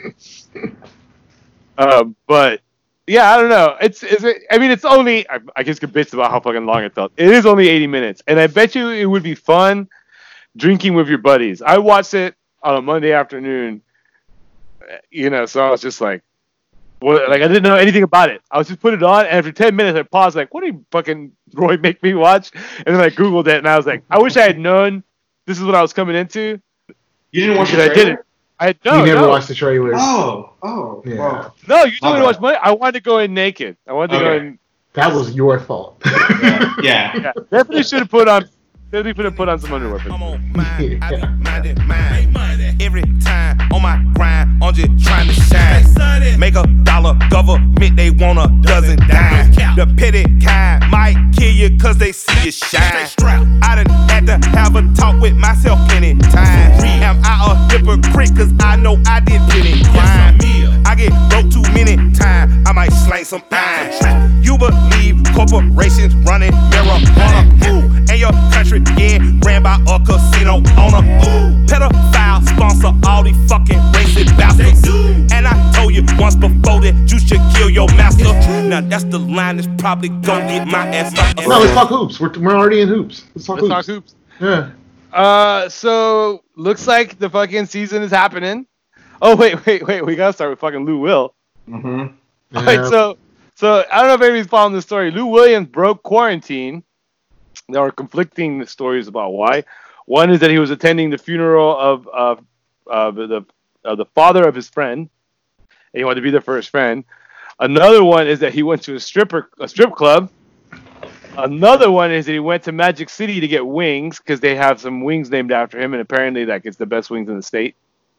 Speaker 1: But yeah, I don't know. It's only, I guess could bitch about how fucking long it felt. It is only 80 minutes, and I bet you it would be fun drinking with your buddies. I watched it on a Monday afternoon, so I was just like, what? Like I didn't know anything about it. I was just put it on, and after 10 minutes, I paused, like, what did fucking Roy make me watch? And then I Googled it, and I was like, I wish I had known this is what I was coming into.
Speaker 3: You didn't watch the trailer?
Speaker 1: I didn't. You
Speaker 2: never watched the trailer.
Speaker 3: Oh,
Speaker 2: yeah.
Speaker 3: Wow.
Speaker 1: No, you told me to watch Money. I wanted to go in naked. I wanted to go in.
Speaker 2: That was your fault.
Speaker 3: Yeah.
Speaker 1: Definitely should have put on some underwear.
Speaker 4: Come on, mind. I be minded. Every time on my grind, I'm just trying to shine. Make $1, government, they want $12 dimes. The petty kind might kill you cause they see you shine. I done had to have a talk with myself plenty times. Am I a hypocrite cause I know I did plenty crime? I get broke too many times, I might slang some iron. You believe corporations running marijuana, and your country getting ran by a casino owner. Pedophile sponsor all these fucking racist bastards. And I told you once before that you should kill your master. Now that's the line that's probably gonna get my ass up.
Speaker 2: No, let's talk hoops. We're already in hoops. Let's talk hoops.
Speaker 1: Yeah. So looks like the fucking season is happening. Oh wait. We gotta start with fucking Lou Will.
Speaker 3: Mm-hmm.
Speaker 2: Yeah.
Speaker 1: All right, so I don't know if anybody's following the story. Lou Williams broke quarantine. There are conflicting stories about why. One is that he was attending the funeral of the father of his friend, and he wanted to be there for his friend. Another one is that he went to a strip club. Another one is that he went to Magic City to get wings because they have some wings named after him, and apparently that gets the best wings in the state.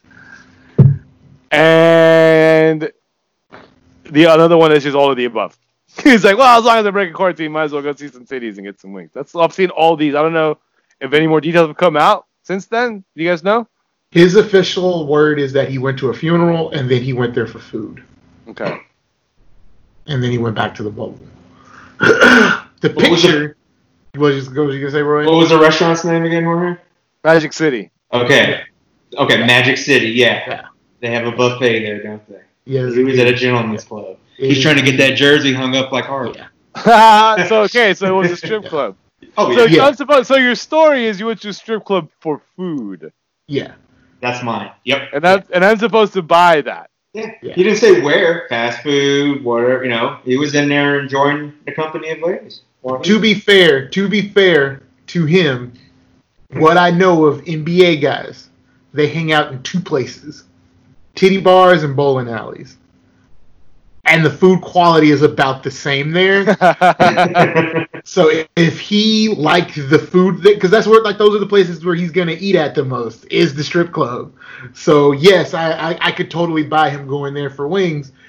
Speaker 1: And the another one is just all of the above. He's like, well, as long as I'm breaking quarantine, might as well go see some cities and get some wings. I've seen all these. I don't know if any more details have come out since then. Do you guys know?
Speaker 2: His official word is that he went to a funeral and then he went there for food.
Speaker 1: Okay.
Speaker 2: And then he went back to the bubble. The picture. What was you gonna say, Roy?
Speaker 3: What was the restaurant's name again, Jorge?
Speaker 1: Magic City.
Speaker 3: Okay, Magic City. Yeah. They have a buffet there, don't they?
Speaker 2: Yeah.
Speaker 3: He was at a gentleman's club. He's trying to get that jersey hung up like Harvey.
Speaker 2: Yeah.
Speaker 1: So it was a strip club.
Speaker 3: Oh
Speaker 1: yeah. So your story is you went to a strip club for food.
Speaker 2: Yeah.
Speaker 3: That's mine. Yep.
Speaker 1: And I'm supposed to buy that.
Speaker 3: Yeah. He didn't say where. Fast food, whatever. He was in there enjoying the company of ladies.
Speaker 2: To be fair to him, what I know of NBA guys, they hang out in two places: titty bars and bowling alleys. And the food quality is about the same there. So if he liked the food, because that's where, like, those are the places where he's gonna eat at the most, is the strip club. So yes, I could totally buy him going there for wings.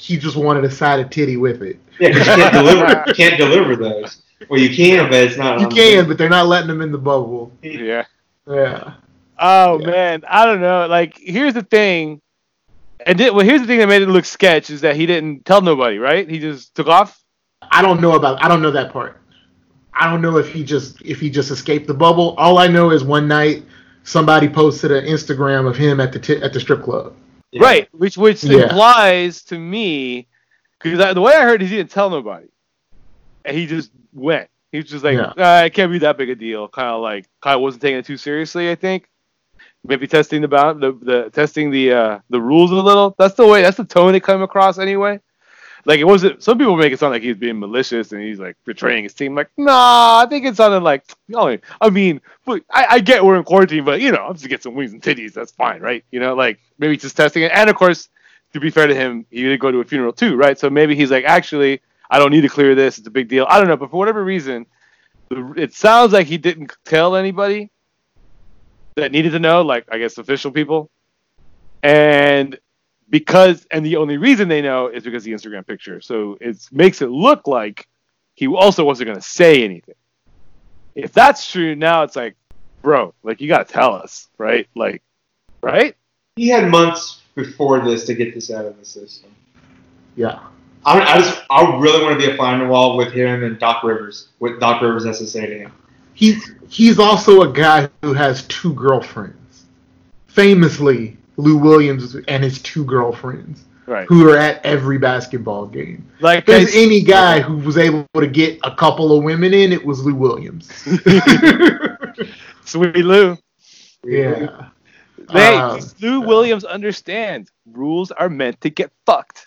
Speaker 2: he just wanted a side of titty with it.
Speaker 3: Yeah, because you can't deliver those. Well, you can, but it's not.
Speaker 2: You can, but they're not letting them in the bubble.
Speaker 1: Yeah.
Speaker 2: Yeah.
Speaker 1: Oh man, I don't know. Like, here's the thing, here's the thing that made it look sketch is that he didn't tell nobody, right? He just took off.
Speaker 2: I don't know that part. I don't know if he just escaped the bubble. All I know is one night somebody posted an Instagram of him at the strip club.
Speaker 3: Yeah.
Speaker 1: Right, which implies to me, because the way I heard is he didn't tell nobody, and he just went. He was just like, it can't be that big a deal. Kind of wasn't taking it too seriously. I think maybe testing the rules a little. That's the tone it came across anyway. Like, it wasn't. Some people make it sound like he's being malicious and he's like betraying his team. Like, nah, I think it sounded like. I mean, I get we're in quarantine, but I'm just get some wings and titties. That's fine, right? Like maybe just testing it. And of course, to be fair to him, he did go to a funeral too, right? So maybe he's like, actually, I don't need to clear this. It's a big deal. I don't know, but for whatever reason, it sounds like he didn't tell anybody that needed to know. Like, I guess official people, and the only reason they know is because of the Instagram picture. So it makes it look like he also wasn't going to say anything. If that's true, now it's like, bro, like, you got to tell us, right? Like, right?
Speaker 3: He had months before this to get this out of the system.
Speaker 2: Yeah.
Speaker 3: I really want to be a fly on the wall with him and Doc Rivers. What Doc Rivers has to say to him.
Speaker 2: He's also a guy who has 2 girlfriends. Famously, Lou Williams and his 2 girlfriends,
Speaker 1: right,
Speaker 2: who are at every basketball game.
Speaker 1: Like,
Speaker 2: if there's any guy who was able to get a couple of women in, it was Lou Williams.
Speaker 1: Sweet Lou.
Speaker 2: Yeah.
Speaker 1: Lou Williams understands rules are meant to get fucked.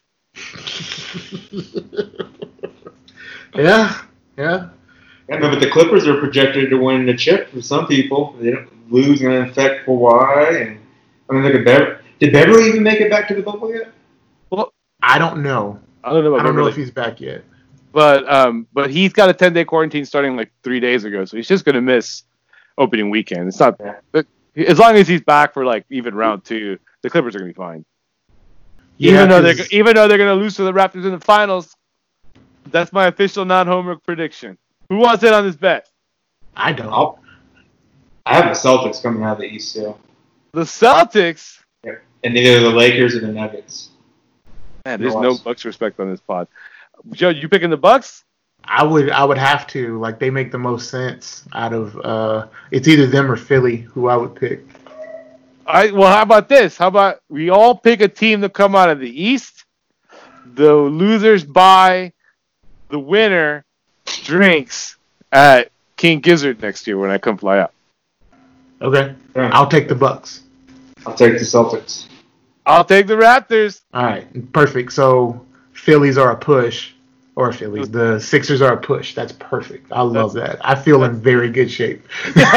Speaker 2: Yeah.
Speaker 3: Yeah, but the Clippers are projected to win the chip for some people. They don't lose going to affect Kawhi, and I mean, look at Beverly. Did Beverly even make it back to the bubble yet?
Speaker 2: Well, I don't know.
Speaker 1: I don't know
Speaker 2: if he's back yet.
Speaker 1: But he's got a 10-day quarantine starting like 3 days ago, so he's just gonna miss opening weekend. It's not as long as he's back for like even round 2, the Clippers are gonna be fine. Yeah, even though they're gonna lose to the Raptors in the finals, that's my official non-homework prediction. Who wants in on this bet?
Speaker 2: I don't.
Speaker 3: I have the Celtics coming out of the East still.
Speaker 1: The Celtics?
Speaker 3: Yeah. And neither the Lakers or the Nuggets.
Speaker 1: Man, there's no Bucks respect on this pod. Joe, you picking the Bucks?
Speaker 2: I would have to. Like, they make the most sense out of it's either them or Philly who I would pick.
Speaker 1: Well, how about this? How about we all pick a team to come out of the East? The losers buy, the winner drinks at King Gizzard next year when I come fly out.
Speaker 2: Okay. Yeah. I'll take the Bucks.
Speaker 3: I'll take the Celtics.
Speaker 1: I'll take the Raptors.
Speaker 2: All right. Perfect. So Phillies are a push. Or Phillies. The Sixers are a push. That's perfect. I love that. I feel in very good shape.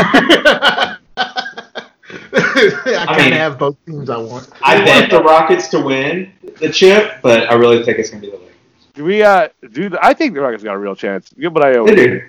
Speaker 2: I kind of have both teams I want.
Speaker 3: I bet the Rockets to win the chip, but I really think it's going to be the Lakers.
Speaker 1: I think the Rockets got a real chance. But I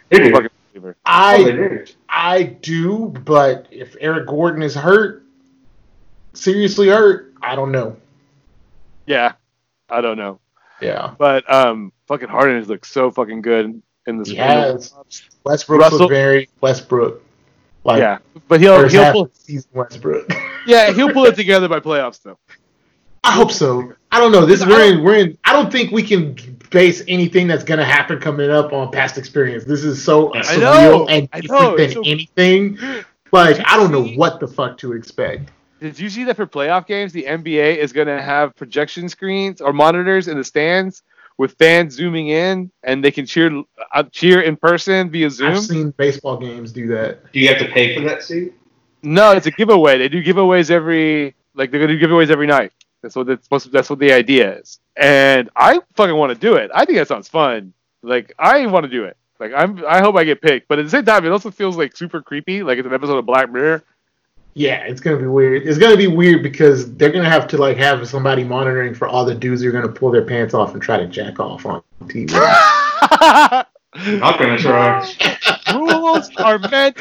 Speaker 2: I do, but if Eric Gordon is hurt, seriously hurt, I don't know.
Speaker 1: Yeah, I don't know.
Speaker 2: Yeah,
Speaker 1: but fucking Harden has looked so fucking good in this.
Speaker 2: Yes, Westbrook was very Westbrook.
Speaker 1: Like, yeah, but he'll pull
Speaker 2: season Westbrook.
Speaker 1: Yeah, he'll pull it together by playoffs though.
Speaker 2: I hope so. I don't know. We're in. I don't think we can base anything that's gonna happen coming up on past experience. This is so surreal and different than anything. Like, I don't know what the fuck to expect.
Speaker 1: Did you see that for playoff games, the NBA is gonna have projection screens or monitors in the stands with fans zooming in, and they can cheer in person via Zoom?
Speaker 2: I've seen baseball games do that.
Speaker 3: Do you have to pay for that seat?
Speaker 1: No, it's a giveaway. They do giveaways they're gonna do giveaways every night. That's what the idea is. And I fucking want to do it. I think that sounds fun. Like, I want to do it. Like, I hope I get picked. But at the same time, it also feels like super creepy. Like, it's an episode of Black Mirror.
Speaker 2: Yeah, it's gonna be weird. It's gonna be weird because they're gonna have to like have somebody monitoring for all the dudes who are gonna pull their pants off and try to jack off on TV.
Speaker 3: Not gonna try.
Speaker 1: Rules are meant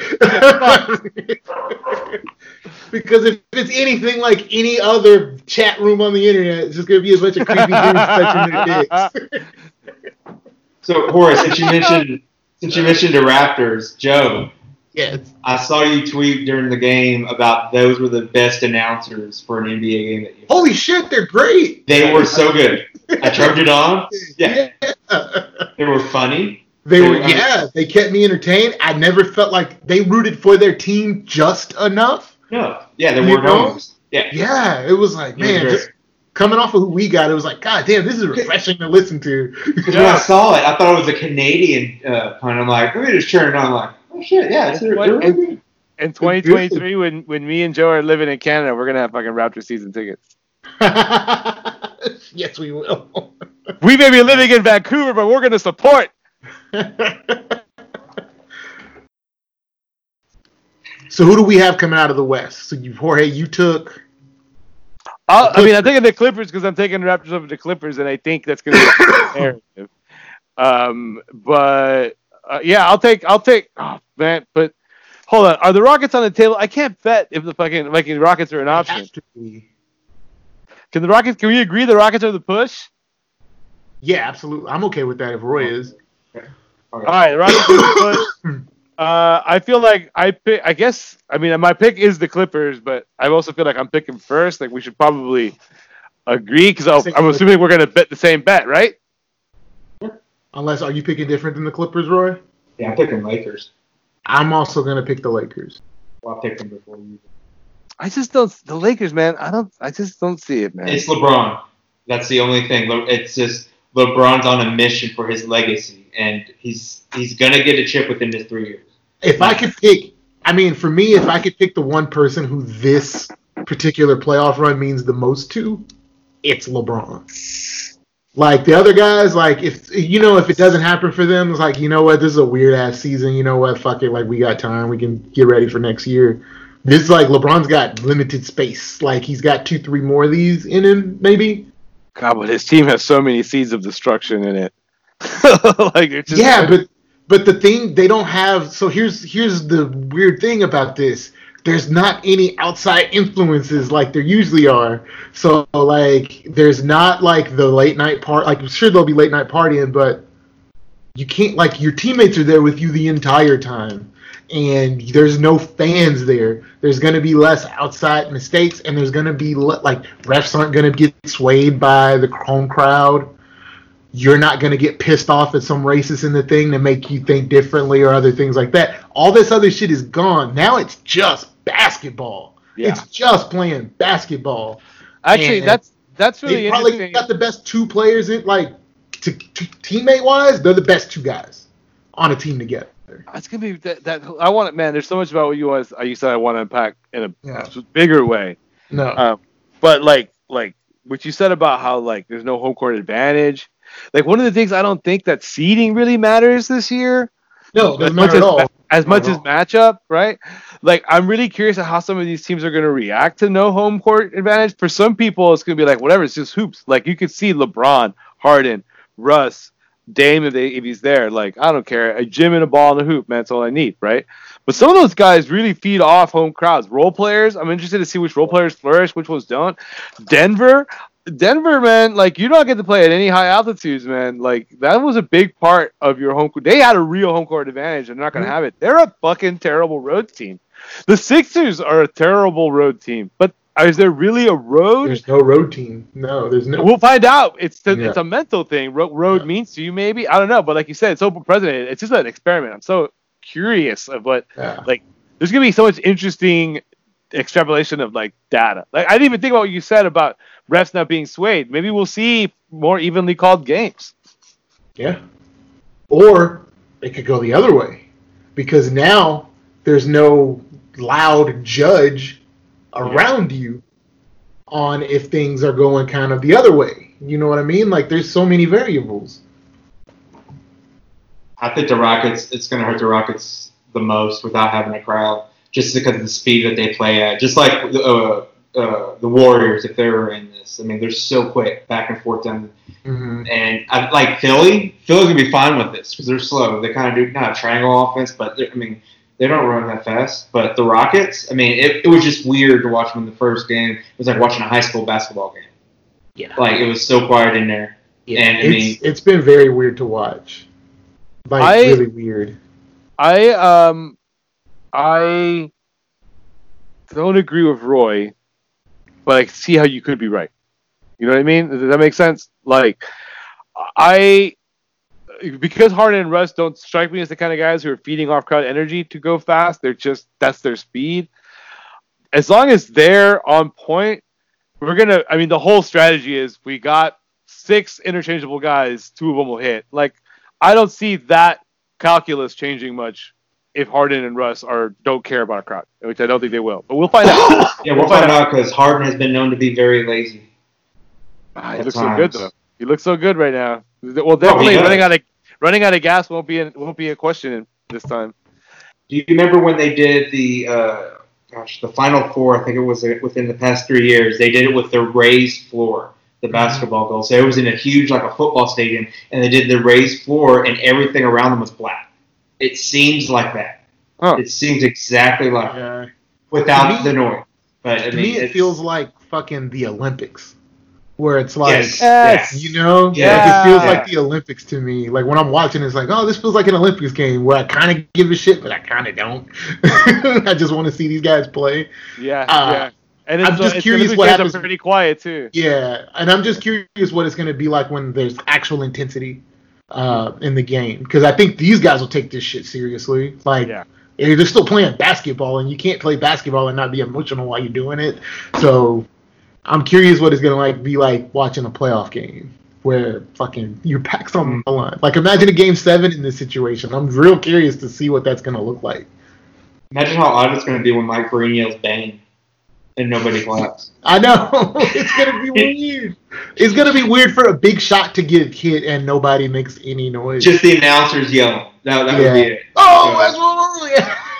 Speaker 2: Because if it's anything like any other chat room on the internet, it's just gonna be a bunch of creepy dudes touching their dicks.
Speaker 3: So Horace, since you mentioned the Raptors, Joe,
Speaker 2: Yes.
Speaker 3: I saw you tweet during the game about those were the best announcers for an NBA game that you.
Speaker 2: Holy shit, they're great.
Speaker 3: They were so good. I turned it on. Yeah. They were funny.
Speaker 2: They kept me entertained. I never felt like they rooted for their team just enough.
Speaker 3: No. Yeah, they were wrong. Yeah.
Speaker 2: Yeah, it was like, man, just coming off of who we got, it was like, God damn, this is refreshing to listen to.
Speaker 3: Because when I saw it, I thought it was a Canadian pun. I'm like, let me just turn it on. I'm like, oh shit, yeah, it's really good.
Speaker 1: In 2023, when me and Joe are living in Canada, we're gonna have fucking Raptor season tickets.
Speaker 2: Yes, we will.
Speaker 1: We may be living in Vancouver, but we're gonna support.
Speaker 2: So who do we have coming out of the West? So Jorge, you took.
Speaker 1: I'm taking the Clippers because I'm taking the Raptors over the Clippers, and I think that's going to be a narrative. I'll take. Oh man, but hold on. Are the Rockets on the table? I can't bet if the fucking Rockets are an option. Can we agree the Rockets are the push?
Speaker 2: Yeah, absolutely. I'm okay with that if Roy is.
Speaker 3: Okay.
Speaker 1: All right, the Rockets are the push. I feel like my pick is the Clippers, but I also feel like I'm picking first. Like we should probably agree because I'm assuming we're gonna bet the same bet, right?
Speaker 2: Unless, are you picking different than the Clippers, Roy?
Speaker 3: Yeah, I'm picking Lakers.
Speaker 2: I'm also gonna pick the Lakers.
Speaker 3: Well, I picked them before you.
Speaker 1: I just don't. The Lakers, man. I just don't see it, man.
Speaker 3: It's LeBron. That's the only thing. It's just LeBron's on a mission for his legacy, and he's gonna get a chip within his 3 years.
Speaker 2: If I could pick, for me, if I could pick the one person who this particular playoff run means the most to, it's LeBron. Like the other guys, like if it doesn't happen for them, it's like, you know what, this is a weird ass season. You know what, fuck it, like we got time, we can get ready for next year. This is like LeBron's got limited space. Like he's got 2-3 more of these in him, maybe.
Speaker 1: God, but his team has so many seeds of destruction in it. Like it's just
Speaker 2: But the thing they don't have. So here's the weird thing about this. There's not any outside influences like there usually are. So like there's not like the late night part. Like I'm sure there'll be late night partying, but you can't, like, your teammates are there with you the entire time. And there's no fans there. There's going to be less outside mistakes, and there's going to be, like, refs aren't going to get swayed by the home crowd. You're not going to get pissed off at some racist in the thing to make you think differently or other things like that. All this other shit is gone. Now it's just basketball. Yeah. It's just playing basketball.
Speaker 1: Actually, and that's really
Speaker 2: they probably
Speaker 1: interesting.
Speaker 2: Got the best two players in, like, teammate-wise, they're the best two guys on a team together.
Speaker 1: It's gonna be that I want it, man. There's so much about what you said I want to unpack in a bigger way.
Speaker 2: No,
Speaker 1: but like what you said about how, like, there's no home court advantage. Like, one of the things I don't think that seeding really matters this year.
Speaker 2: No, doesn't matter at all.
Speaker 1: As much as matchup, right? Like, I'm really curious at how some of these teams are going to react to no home court advantage. For some people, it's going to be like, whatever, it's just hoops. Like, you could see LeBron, Harden, Russ, Dame if he's there. Like, I don't care. A gym and a ball and a hoop, man, that's all I need, right? But some of those guys really feed off home crowds. Role players, I'm interested to see which role players flourish, which ones don't. Denver, man, like, you don't get to play at any high altitudes, man. Like, that was a big part of your home court. They had a real home court advantage. They're not going to have it. They're a fucking terrible road team. The Sixers are a terrible road team. But is there really a road?
Speaker 2: There's no road team. No, there's no.
Speaker 1: We'll find out. It's a mental thing. Road means to you, maybe. I don't know. But like you said, it's open president. It's just an experiment. I'm so curious of what, like, there's going to be so much interesting extrapolation of, like, data. Like, I didn't even think about what you said about refs not being swayed. Maybe we'll see more evenly called games.
Speaker 2: Yeah. Or it could go the other way, because now there's no loud judge around you on if things are going kind of the other way. You know what I mean? Like, there's so many variables.
Speaker 3: I think the Rockets, it's going to hurt the Rockets the most without having a crowd, just because of the speed that they play at. Just like the Warriors if they were in this. I mean, they're so quick back and forth down. And I like Philly. Philly's gonna be fine with this because they're slow. They kind of do not a triangle offense, but I mean, they don't run that fast. But the Rockets, I mean, it was just weird to watch them in the first game. It was like watching a high school basketball game.
Speaker 2: Yeah,
Speaker 3: like it was so quiet in there.
Speaker 2: Yeah,
Speaker 3: and I mean,
Speaker 2: it's been very weird to watch. Like really weird.
Speaker 1: I don't agree with Roy, but I see how you could be right. You know what I mean? Does that make sense? Like, because Harden and Russ don't strike me as the kind of guys who are feeding off crowd energy to go fast. That's their speed. As long as they're on point, the whole strategy is we got 6 interchangeable guys, 2 of them will hit. Like, I don't see that calculus changing much if Harden and Russ don't care about a crowd, which I don't think they will. But we'll find out.
Speaker 3: Yeah, we'll find out because Harden has been known to be very lazy.
Speaker 1: He looks so good though. He looks so good right now. Well, definitely running out of gas won't be a question this time.
Speaker 3: Do you remember when they did the Final Four? I think it was within the past 3 years. They did it with the raised floor, the basketball goal. So it was in a huge, like a football stadium, and they did the raised floor, and everything around them was black. It seems like that.
Speaker 1: Huh.
Speaker 3: It seems exactly like that without the noise. But
Speaker 2: to me, it feels like fucking the Olympics. Where it's like,
Speaker 1: yes.
Speaker 2: you know, like it feels like the Olympics to me. Like when I'm watching, it's like, oh, this feels like an Olympics game where I kind of give a shit, but I kind of don't. I just want to see these guys play.
Speaker 1: Yeah. And
Speaker 2: I'm just curious what happens.
Speaker 1: Pretty quiet too.
Speaker 2: Yeah, and I'm just curious what it's going to be like when there's actual intensity in the game, because I think these guys will take this shit seriously. Like, they're still playing basketball, and you can't play basketball and not be emotional while you're doing it. So I'm curious what it's gonna be like watching a playoff game where fucking your back's on the line. Like, imagine a game 7 in this situation. I'm real curious to see what that's gonna look like.
Speaker 3: Imagine how odd it's gonna be when Mike Breen yells "bang" and nobody claps.
Speaker 2: I know. It's gonna be weird. It's gonna be weird for a big shot to get hit and nobody makes any noise.
Speaker 3: Just the announcers yelling. That would be it.
Speaker 2: Oh,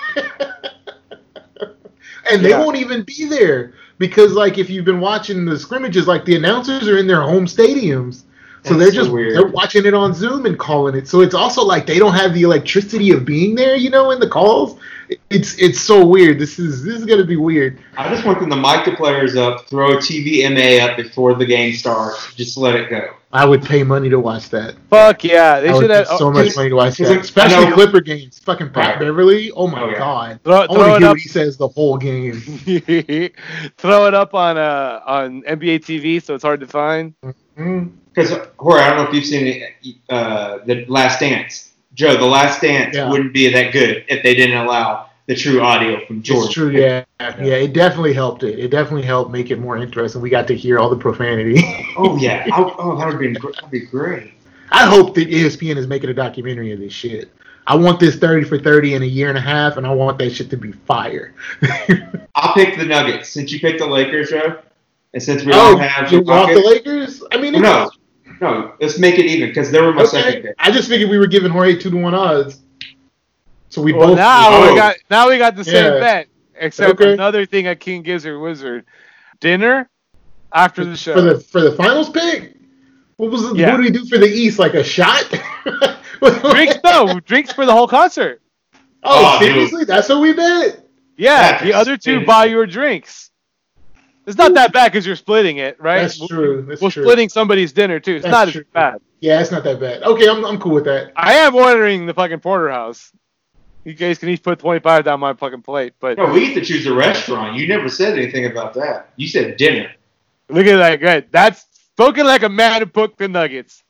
Speaker 2: and they won't even be there. Because, like, if you've been watching the scrimmages, like, the announcers are in their home stadiums. So they're watching it on Zoom and calling it. So it's also like they don't have the electricity of being there, you know, in the calls. It's so weird. This is gonna be weird.
Speaker 3: I just want them to mic the players up, throw a TVMA up before the game starts, just let it go.
Speaker 2: I would pay money to watch that.
Speaker 1: Fuck yeah,
Speaker 2: they should have so much money to watch that, especially Clipper games. Fucking Pat Beverly. Oh my god.
Speaker 1: Throw it up.
Speaker 2: What he says the whole game.
Speaker 1: Throw it up on NBA TV so it's hard to find.
Speaker 3: Because Jorge, I don't know if you've seen the Last Dance. Joe, the Last Dance wouldn't be that good if they didn't allow the true audio from Jordan.
Speaker 2: It's true, yeah. It definitely helped it. It definitely helped make it more interesting. We got to hear all the profanity.
Speaker 3: Oh, yeah. That would be great.
Speaker 2: I hope that ESPN is making a documentary of this shit. I want this 30 for 30 in a year and a half, and I want that shit to be fire.
Speaker 3: I'll pick the Nuggets. Since you picked the Lakers, Joe, and since we don't have
Speaker 2: you want the Lakers? I mean,
Speaker 3: no, let's make it even because they were my second pick.
Speaker 2: I just figured we were giving Jorge 2-1 odds, so we both.
Speaker 1: Now we got the same bet, except another thing a king gives her wizard dinner after the show
Speaker 2: for the finals pick. What was it? What do we do for the East? Like a shot?
Speaker 1: Drinks? No, drinks for the whole concert.
Speaker 2: Oh, seriously? Dude. That's what we bet?
Speaker 1: Yeah, the other two buy your drinks. It's not that bad because you're splitting it, right?
Speaker 2: That's true.
Speaker 1: We're splitting somebody's dinner too. It's not as bad.
Speaker 2: Yeah, it's not that bad. Okay, I'm cool with that.
Speaker 1: I am ordering the fucking porterhouse. You guys can each put 25 down my fucking plate, but
Speaker 3: no, we get to choose a restaurant. You never said anything about that. You said dinner.
Speaker 1: Look at that, good. That's spoken like a man who booked the Nuggets.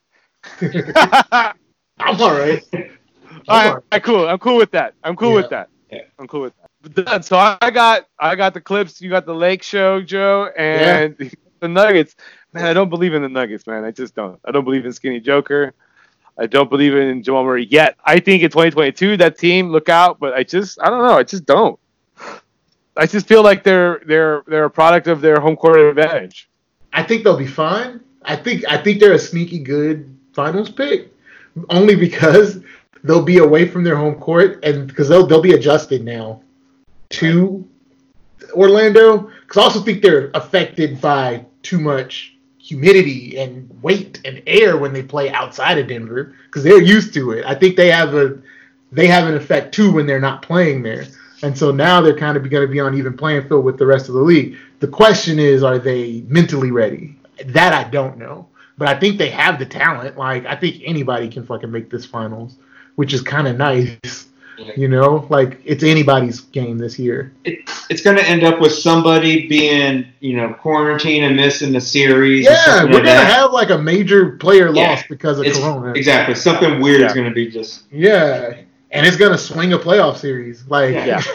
Speaker 2: I'm all right.
Speaker 1: All right, cool. I'm cool with that. I'm cool with that.
Speaker 3: Yeah.
Speaker 1: I'm cool with that. But so I got the Clips. You got the Lake Show, Joe, and the Nuggets. Man, I don't believe in the Nuggets, man. I just don't. I don't believe in Skinny Joker. I don't believe in Jamal Murray yet. I think in 2022 that team, look out. But I don't know. I just don't. I just feel like they're a product of their home court advantage.
Speaker 2: I think they'll be fine. I think they're a sneaky good finals pick, only because they'll be away from their home court and because they'll be adjusted now to Orlando. Because I also think they're affected by too much humidity and weight and air when they play outside of Denver because they're used to it. I think they have an effect too when they're not playing there. And so now they're kind of going to be on even playing field with the rest of the league. The question is, are they mentally ready? That I don't know. But I think they have the talent. Like, I think anybody can fucking make this finals, which is kind of nice. You know, like, it's anybody's game this year.
Speaker 3: It's going to end up with somebody being, quarantined and missing the series.
Speaker 2: Yeah, we're going to have, like, a major player loss because of Corona.
Speaker 3: Exactly. Something weird is going to be just...
Speaker 2: Yeah. And it's going to swing a playoff series. Like,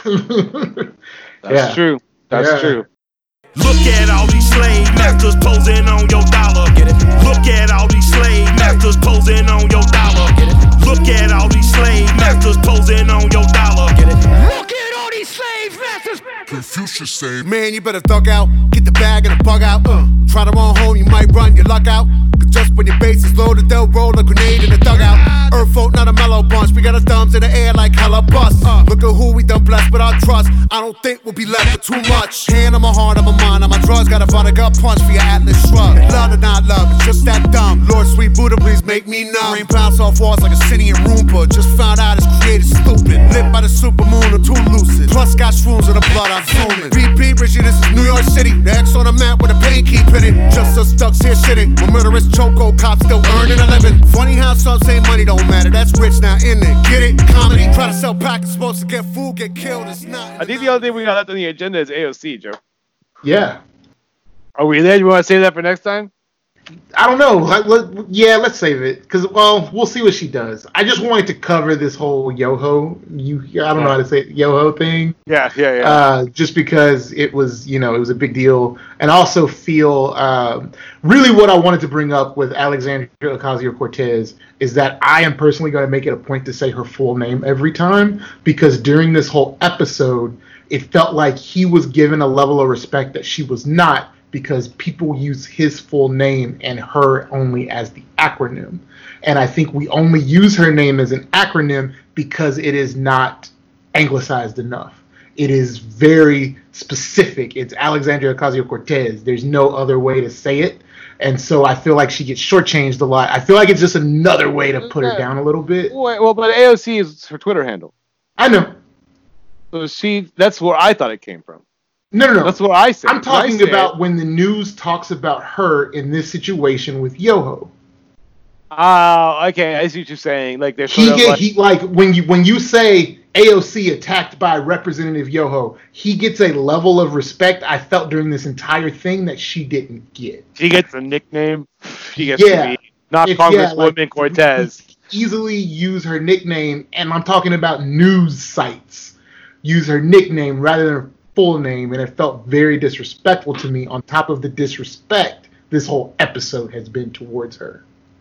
Speaker 1: That's true. That's true.
Speaker 5: Look at all these slave masters posing on your dollar. Look at all these slave masters posing on your dollar. Look at all these slave masters posing on your dollar. Look at all these slave masters.
Speaker 6: Confucius say, man, you better thug out. Get the bag and the bug out. Try to run home, you might run your luck out. Cause just when your base is loaded, they'll roll a grenade in the dugout. Earth folk, not a mellow bunch. We got our thumbs in the air like hella bust. Look at who we done blessed with our trust. I don't think we'll be left with too much. Hand on my heart, on my mind, on my drugs. Got a find a gut punch for your Atlas shrug. Love or not love, it's just that dumb. Lord, sweet Buddha, please make me numb. Rain bounce off walls like a city in Roomba. Just found out it's created stupid. Lit by the super moon or too lucid. Plus got shrooms in the blood, I'm zooming. BP, Richie, this is New York City. The X on the map with a pain keep hitting. Just us ducks here shitting. When murderous choco cops still earning a living. Funny how some say money don't matter. That's rich now, in it. Get it? Comedy. Try to sell packets, supposed to get food, get killed. It's not.
Speaker 1: I think the only thing we got left on the agenda is AOC, Joe.
Speaker 2: Yeah.
Speaker 1: Are we there? You want to save that for next time?
Speaker 2: I don't know. Let's save it. Because, we'll see what she does. I just wanted to cover this whole Yoho. I don't know how to say it, Yoho thing.
Speaker 1: Yeah.
Speaker 2: Just because it was, it was a big deal. And I also feel, really what I wanted to bring up with Alexandria Ocasio-Cortez is that I am personally going to make it a point to say her full name every time. Because during this whole episode, it felt like he was given a level of respect that she was not. Because people use his full name and her only as the acronym. And I think we only use her name as an acronym because it is not anglicized enough. It is very specific. It's Alexandria Ocasio-Cortez. There's no other way to say it. And so I feel like she gets shortchanged a lot. I feel like it's just another way to put her down a little bit.
Speaker 1: Well, but AOC is her Twitter handle.
Speaker 2: I know.
Speaker 1: So that's where I thought it came from.
Speaker 2: No.
Speaker 1: That's what I said.
Speaker 2: I'm talking about when the news talks about her in this situation with Yoho.
Speaker 1: Oh, okay. I see what you're saying. Like they're
Speaker 2: when you say AOC attacked by Representative Yoho, he gets a level of respect I felt during this entire thing that she didn't get.
Speaker 1: She gets a nickname. She gets to be not Congresswoman Cortez.
Speaker 2: Easily use her nickname, and I'm talking about news sites use her nickname rather than her full name, and it felt very disrespectful to me on top of the disrespect this whole episode has been towards her.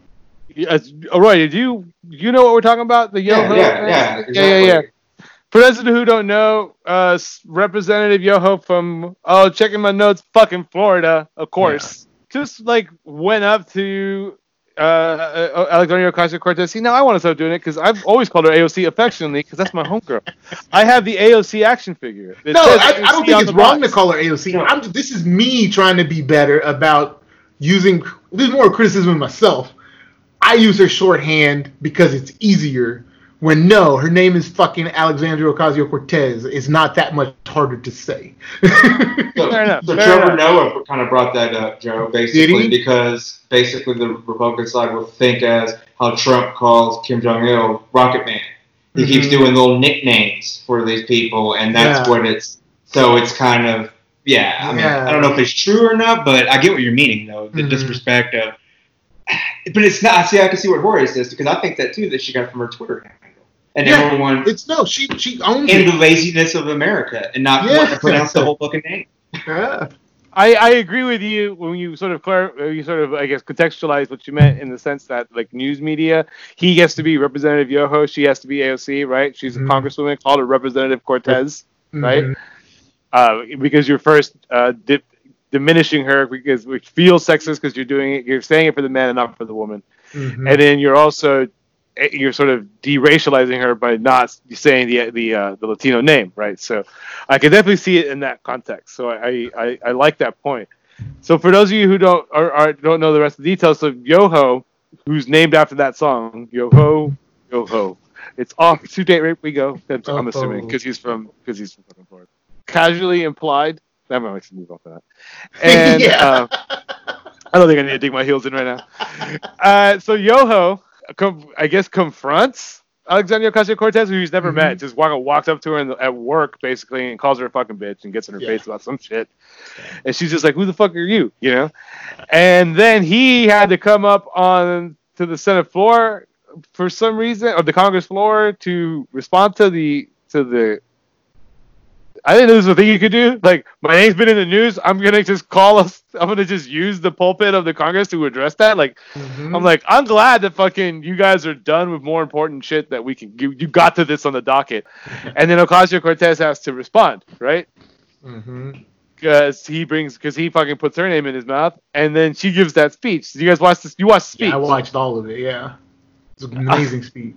Speaker 1: Roy, did you know what we're talking about? The Yoho?
Speaker 3: Yeah. Exactly.
Speaker 1: Yeah. For those who don't know, Representative Yoho from, checking my notes, fucking Florida, of course, just went up to Alexandria Ocasio-Cortez. See, now I want to start doing it because I've always called her AOC affectionately because that's my homegirl. I have the AOC action figure.
Speaker 2: I don't think it's wrong to call her AOC. No. This is me trying to be better about using. There's more criticism of myself. I use her shorthand because it's easier. When no, her name is fucking Alexandria Ocasio-Cortez. It's not that much harder to say.
Speaker 3: Fair enough. Trevor Noah kind of brought that up, Joe, basically, because basically the Republican side will think as how Trump calls Kim Jong-il Rocket Man. He keeps doing little nicknames for these people, and that's what it's. So it's kind of, I mean, I don't know if it's true or not, but I get what you're meaning, though. The disrespect of. But it's not. See, I can see what Rory says, because I think that, too, that she got from her Twitter handle. And everyone.
Speaker 2: She owns
Speaker 3: it. The laziness of America and not wanting to pronounce the whole fucking name.
Speaker 2: Yeah.
Speaker 1: I agree with you when you sort of I guess contextualize what you meant in the sense that news media, he gets to be Representative Yoho, she has to be AOC, right? She's a congresswoman, called her Representative Cortez, right? Because you're first diminishing her which feels sexist because you're saying it for the man and not for the woman, and then you're also you're sort of deracializing her by not saying the Latino name, right? So I can definitely see it in that context. So I like that point. So for those of you who don't know the rest of the details, so Yo-Ho, who's named after that song, Yo-Ho, Yo-Ho, it's off to date rate we go. I'm assuming because he's from fucking Florida. Casually implied. I'm going to move on to that. And
Speaker 2: Yeah.
Speaker 1: I don't think I need to dig my heels in right now. So Yo-Ho, I guess, confronts Alexandria Ocasio-Cortez, who he's never met. Just walks up to her at work, basically, and calls her a fucking bitch and gets in her face about some shit. And she's just like, who the fuck are you? You know? And then he had to come up on to the Senate floor for some reason, or the Congress floor, to respond to the I didn't know this was a thing you could do. Like, my name's been in the news. I'm gonna just use the pulpit of the Congress to address that. Like, I'm like, I'm glad that fucking you guys are done with more important shit that we can. You got to this on the docket, and then Ocasio-Cortez has to respond, right? Because he fucking puts her name in his mouth, and then she gives that speech. Did you guys watch this? You watched the speech?
Speaker 2: Yeah, I watched all of it. Yeah, it's an amazing speech.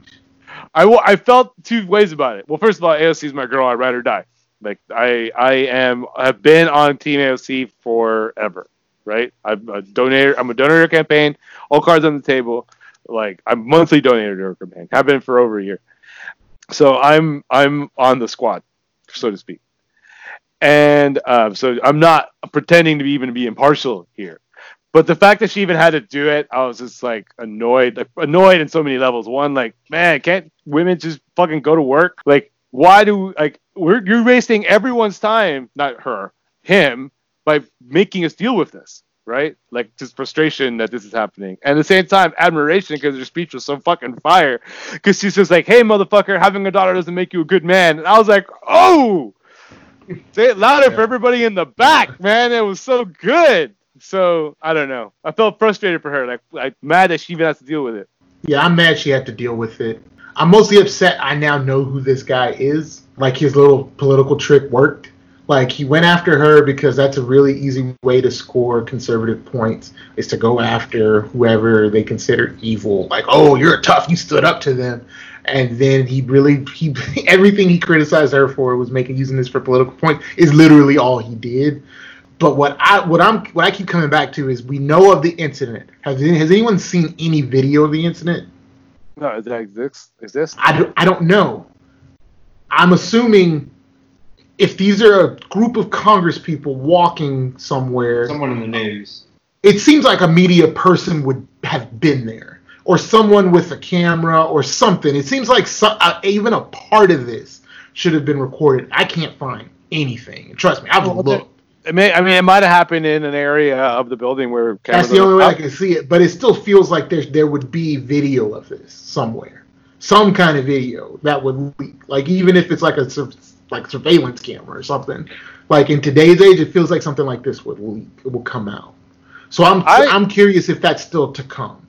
Speaker 1: I felt two ways about it. Well, first of all, AOC is my girl. I'd rather die. Like have been on Team AOC forever, right? I'm a donor to her campaign. All cards on the table. Like, I'm monthly donator to her campaign. Have been for over a year. So I'm on the squad, so to speak. And so I'm not pretending to even be impartial here. But the fact that she even had to do it, I was just like annoyed in so many levels. One, like, man, can't women just fucking go to work? Like, why you're wasting everyone's time, not her, him, by making us deal with this, right? Like, just frustration that this is happening. And at the same time, admiration, because her speech was so fucking fire. Because she's just like, hey, motherfucker, having a daughter doesn't make you a good man. And I was like, oh! Say it louder for everybody in the back, man. It was so good. So, I don't know. I felt frustrated for her. Like mad that she even has to deal with it.
Speaker 2: Yeah, I'm mad she had to deal with it. I'm mostly upset I now know who this guy is. Like, his little political trick worked. Like, he went after her because that's a really easy way to score conservative points, is to go after whoever they consider evil. Like, oh, you're tough, you stood up to them. And then he everything he criticized her for was using this for political points is literally all he did. But what I keep coming back to is, we know of the incident. Has anyone seen any video of the incident?
Speaker 1: No, does that exist?
Speaker 2: I don't know. I'm assuming if these are a group of Congress people walking somewhere,
Speaker 3: someone in the news,
Speaker 2: it seems like a media person would have been there, or someone with a camera or something. It seems like even a part of this should have been recorded. I can't find anything. Trust me, I've looked.
Speaker 1: It might have happened in an area of the building where cameras.
Speaker 2: That's the only way I can see it, but it still feels like there would be video of this somewhere, some kind of video that would leak. Like, even if it's like a surveillance camera or something. Like, in today's age, it feels like something like this would leak. It will come out. So I'm curious if that's still to come.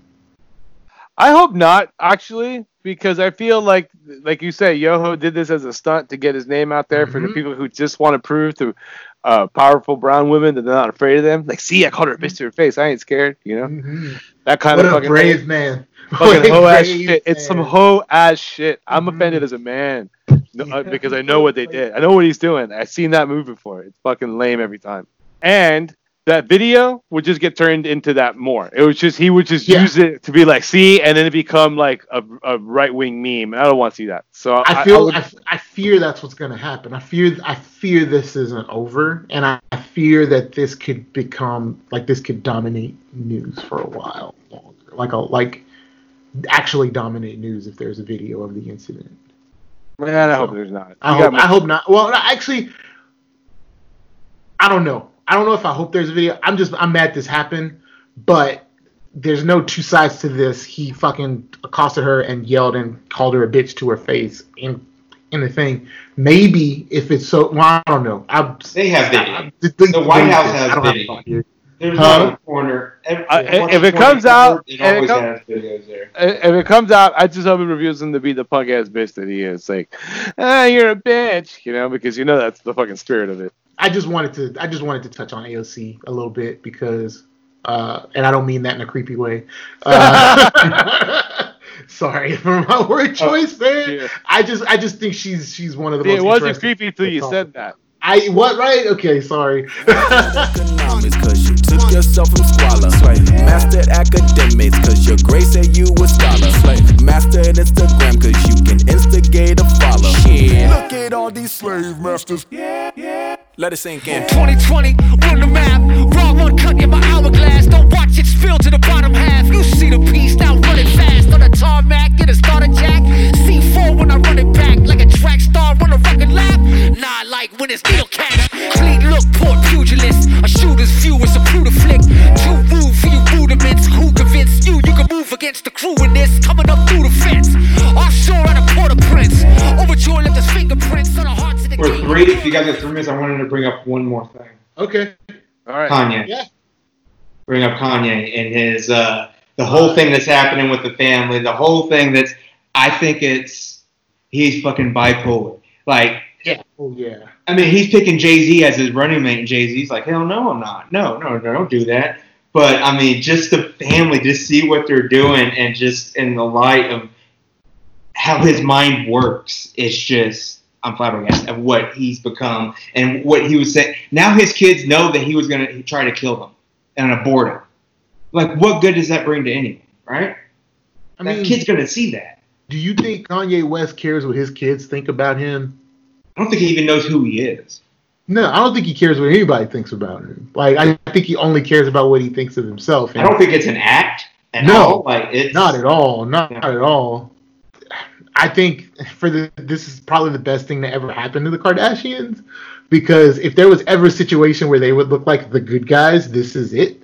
Speaker 1: I hope not, actually, because I feel like you say, Yo-Ho did this as a stunt to get his name out there for the people who just want to prove to powerful brown women that they're not afraid of them. Like, see, I called her a bitch to her face. I ain't scared, you know? That kind of fucking
Speaker 2: brave man.
Speaker 1: Fucking hoe-ass shit. It's some hoe-ass shit. I'm offended as a man because I know what they did. I know what he's doing. I've seen that movie before. It's fucking lame every time. And that video would just get turned into that more. It was just, he would just use it to be like, see, and then it become like a right-wing meme. I don't want to see that. So
Speaker 2: I fear that's what's going to happen. I fear this isn't over, and I fear that this could become this could dominate news for a while longer. Like actually dominate news if there's a video of the incident.
Speaker 1: Man, I hope there's not.
Speaker 2: I hope not. Well, actually, I don't know. I don't know if I hope there's a video. I'm mad this happened, but there's no two sides to this. He fucking accosted her and yelled and called her a bitch to her face in the thing. Maybe if it's so, well, I don't know.
Speaker 3: They have video. The White House has video. There's no corner.
Speaker 1: If it comes out, it always has videos there. If it comes out, I just hope it reveals him to be the punk ass bitch that he is. Like, you're a bitch, because that's the fucking spirit of it.
Speaker 2: I just wanted to touch on AOC a little bit because, and I don't mean that in a creepy way. Sorry for my word choice, man.
Speaker 1: Yeah.
Speaker 2: I just think she's one of the
Speaker 1: See,
Speaker 2: most.
Speaker 1: it wasn't
Speaker 2: interesting
Speaker 1: creepy until you
Speaker 2: to
Speaker 1: said
Speaker 2: talk.
Speaker 1: that.
Speaker 2: What, right? Okay, sorry.
Speaker 4: Economics, cause you took yourself from squalor. Mastered academics, cause your grade said you a scholar. Mastered Instagram, cause you can instigate a follow. Look at all these slave masters. Let it sink in.
Speaker 7: 2020, run the map. Raw one cut in my hourglass. Don't watch it spill to the bottom half. You see the piece, now run it fast. On the tarmac, get a starter jack. C4 when I run it back. Like a track star, run a record lap. Nah, like when it's Neil Cat. Clean look, poor pugilist. A shooter's view is a brutal flick. Too rude for you rudiments. Who convinced you can move against the crew in this? Coming up through the fence. Offshore out of Port-au-Prince. Overjoyed left his fingerprints on the hearts of the
Speaker 3: We're
Speaker 7: gate.
Speaker 3: three. If you guys have 3 minutes, I wanted to bring up one more thing.
Speaker 2: Okay.
Speaker 1: All right.
Speaker 3: Kanye.
Speaker 2: Yeah.
Speaker 3: Bring up Kanye and his the whole thing that's happening with the family. The whole thing that's I think he's fucking bipolar. Like.
Speaker 2: Yeah. Oh yeah.
Speaker 3: I mean, he's picking Jay-Z as his running mate, and Jay-Z's like, hell no, I'm not. No, don't do that. But, I mean, just the family, just see what they're doing, and just in the light of how his mind works, it's just, I'm flabbergasted of what he's become and what he was saying. Now his kids know that he was going to try to kill them and abort him. Like, what good does that bring to anyone, right?
Speaker 2: I
Speaker 3: That
Speaker 2: mean,
Speaker 3: kid's going to see that.
Speaker 2: do you think Kanye West cares what his kids think about him?
Speaker 3: I don't think he even knows who he is.
Speaker 2: No, I don't think he cares what anybody thinks about him. Like, I think he only cares about what he thinks of himself.
Speaker 3: I don't think it's an act at
Speaker 2: No,
Speaker 3: all. Like, it's
Speaker 2: Not at all. Not
Speaker 3: Yeah.
Speaker 2: at all. I think this is probably the best thing that ever happened to the Kardashians, because if there was ever a situation where they would look like the good guys, this is it.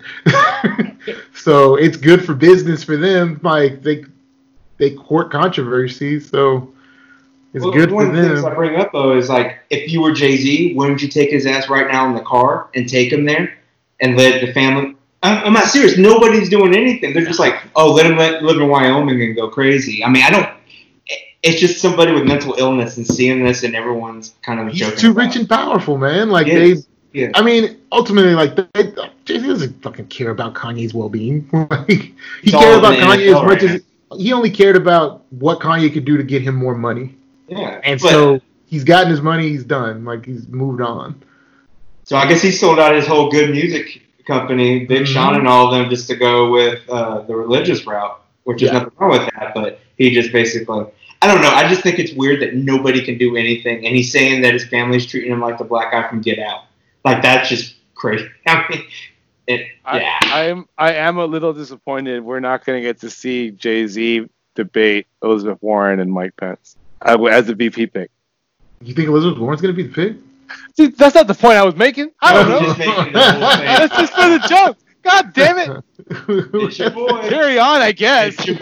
Speaker 2: So it's good for business for them. Like they court controversy, so it's good for
Speaker 3: One of the things I
Speaker 2: them.
Speaker 3: bring up though is like, if you were Jay-Z, wouldn't you take his ass right now in the car and take him there and let the family? I'm not serious. Nobody's doing anything. They're just like, oh, let him live in Wyoming and go crazy. I mean, I don't. It's just somebody with mental illness and seeing this, and everyone's kind of
Speaker 2: He's
Speaker 3: joking.
Speaker 2: too
Speaker 3: about
Speaker 2: rich
Speaker 3: it.
Speaker 2: and powerful, man. Like
Speaker 3: Yes. Yeah.
Speaker 2: I mean, ultimately, like Jay-Z doesn't fucking care about Kanye's well-being. Like, he
Speaker 3: It's
Speaker 2: cared
Speaker 3: all
Speaker 2: about
Speaker 3: in the
Speaker 2: Kanye
Speaker 3: NFL
Speaker 2: as much
Speaker 3: right
Speaker 2: as he only cared about what Kanye could do to get him more money.
Speaker 3: Yeah.
Speaker 2: And
Speaker 3: But-
Speaker 2: so he's gotten his money. He's done. Like, he's moved on.
Speaker 3: So I guess he sold out his whole good music company, Big Sean and all of them, just to go with the religious route, which is
Speaker 2: Yeah.
Speaker 3: nothing wrong with that. But he just basically, I don't know. I just think it's weird that nobody can do anything, and he's saying that his family's treating him like the black guy from Get Out. Like, that's just crazy. I mean, yeah.
Speaker 1: I am a little disappointed we're not going to get to see Jay-Z debate Elizabeth Warren and Mike Pence as the VP pick.
Speaker 2: You think Elizabeth Warren's gonna be the pick?
Speaker 1: See, that's not the point I was making. I don't
Speaker 3: Just
Speaker 1: know.
Speaker 3: making the whole thing.
Speaker 1: That's just for the joke. God damn it.
Speaker 3: It's your boy.
Speaker 1: Carry on, I guess.
Speaker 3: It's your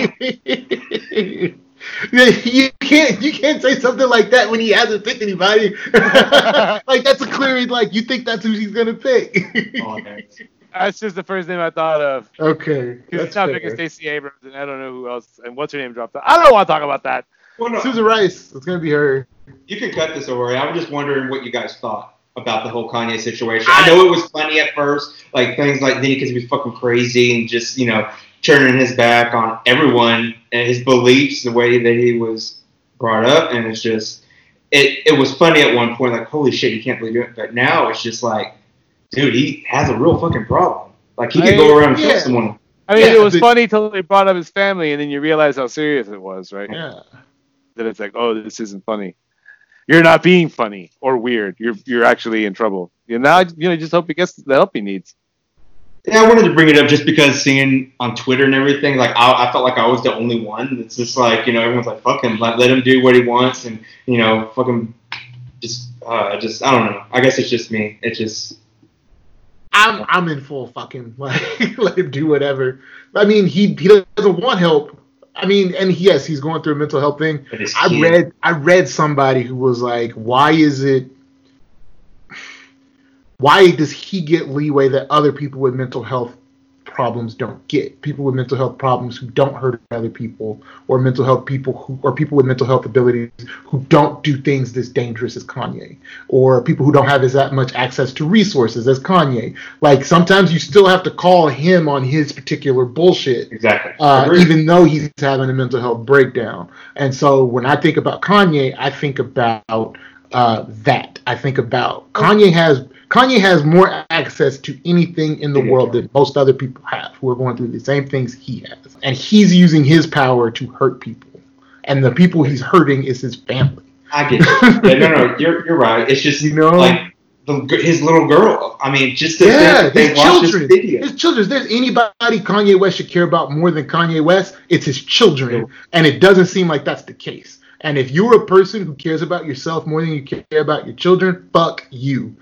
Speaker 3: boy.
Speaker 2: You can't say something like that when he hasn't picked anybody. Like, that's a clear, like, you think that's who he's gonna pick.
Speaker 3: Oh, there.
Speaker 1: That's just the first name I thought of.
Speaker 2: Okay,
Speaker 1: Because
Speaker 2: that's
Speaker 1: it's not
Speaker 2: fair.
Speaker 1: picking Stacey Abrams, and I don't know who else. And what's her name dropped out. I don't want to talk about that.
Speaker 3: Well, no,
Speaker 2: Susan Rice. It's gonna be her.
Speaker 3: you can cut this over. I was just wondering what you guys thought about the whole Kanye situation. I know it was funny at first, like things like Diddy, because he was fucking crazy and just, turning his back on everyone and his beliefs, the way that he was brought up, and it's just, it was funny at one point, like, holy shit, you can't believe it. But now it's just like, dude, he has a real fucking problem. Like, he could go around and kill someone.
Speaker 1: I mean,
Speaker 2: Yeah,
Speaker 1: it was
Speaker 2: but-
Speaker 1: funny till they brought up his family, and then you realize how serious it was, right?
Speaker 2: Yeah.
Speaker 1: That it's like, oh, this isn't funny. You're not being funny or weird. You're actually in trouble. Now, just hope he gets the help he needs.
Speaker 3: Yeah, I wanted to bring it up just because seeing on Twitter and everything, like, I felt like I was the only one. It's just like, everyone's like, fuck him, let him do what he wants, and, fucking just, I don't know. I guess it's just me. It's just...
Speaker 2: I'm in full fucking, like, let him do whatever. I mean, he doesn't want help. I mean, and yes, he's going through a mental health thing.
Speaker 3: But his
Speaker 2: I
Speaker 3: kid-
Speaker 2: read somebody who was like, why does he get leeway that other people with mental health problems don't get. People with mental health problems who don't hurt other people, or mental health people or people with mental health abilities who don't do things this dangerous as Kanye, or people who don't have that much access to resources as Kanye. Like, sometimes you still have to call him on his particular bullshit.
Speaker 3: Exactly.
Speaker 2: Even though he's having a mental health breakdown. And so when I think about Kanye, I think about that. I think about Kanye has more access to anything in the world than most other people have who are going through the same things he has. And he's using his power to hurt people. And the people he's hurting is his family.
Speaker 3: I get it. Yeah, no, you're right. It's just, like, his little girl. I mean, just to
Speaker 2: his children. His children. If there's anybody Kanye West should care about more than Kanye West, it's his children. And it doesn't seem like that's the case. And if you're a person who cares about yourself more than you care about your children, fuck you.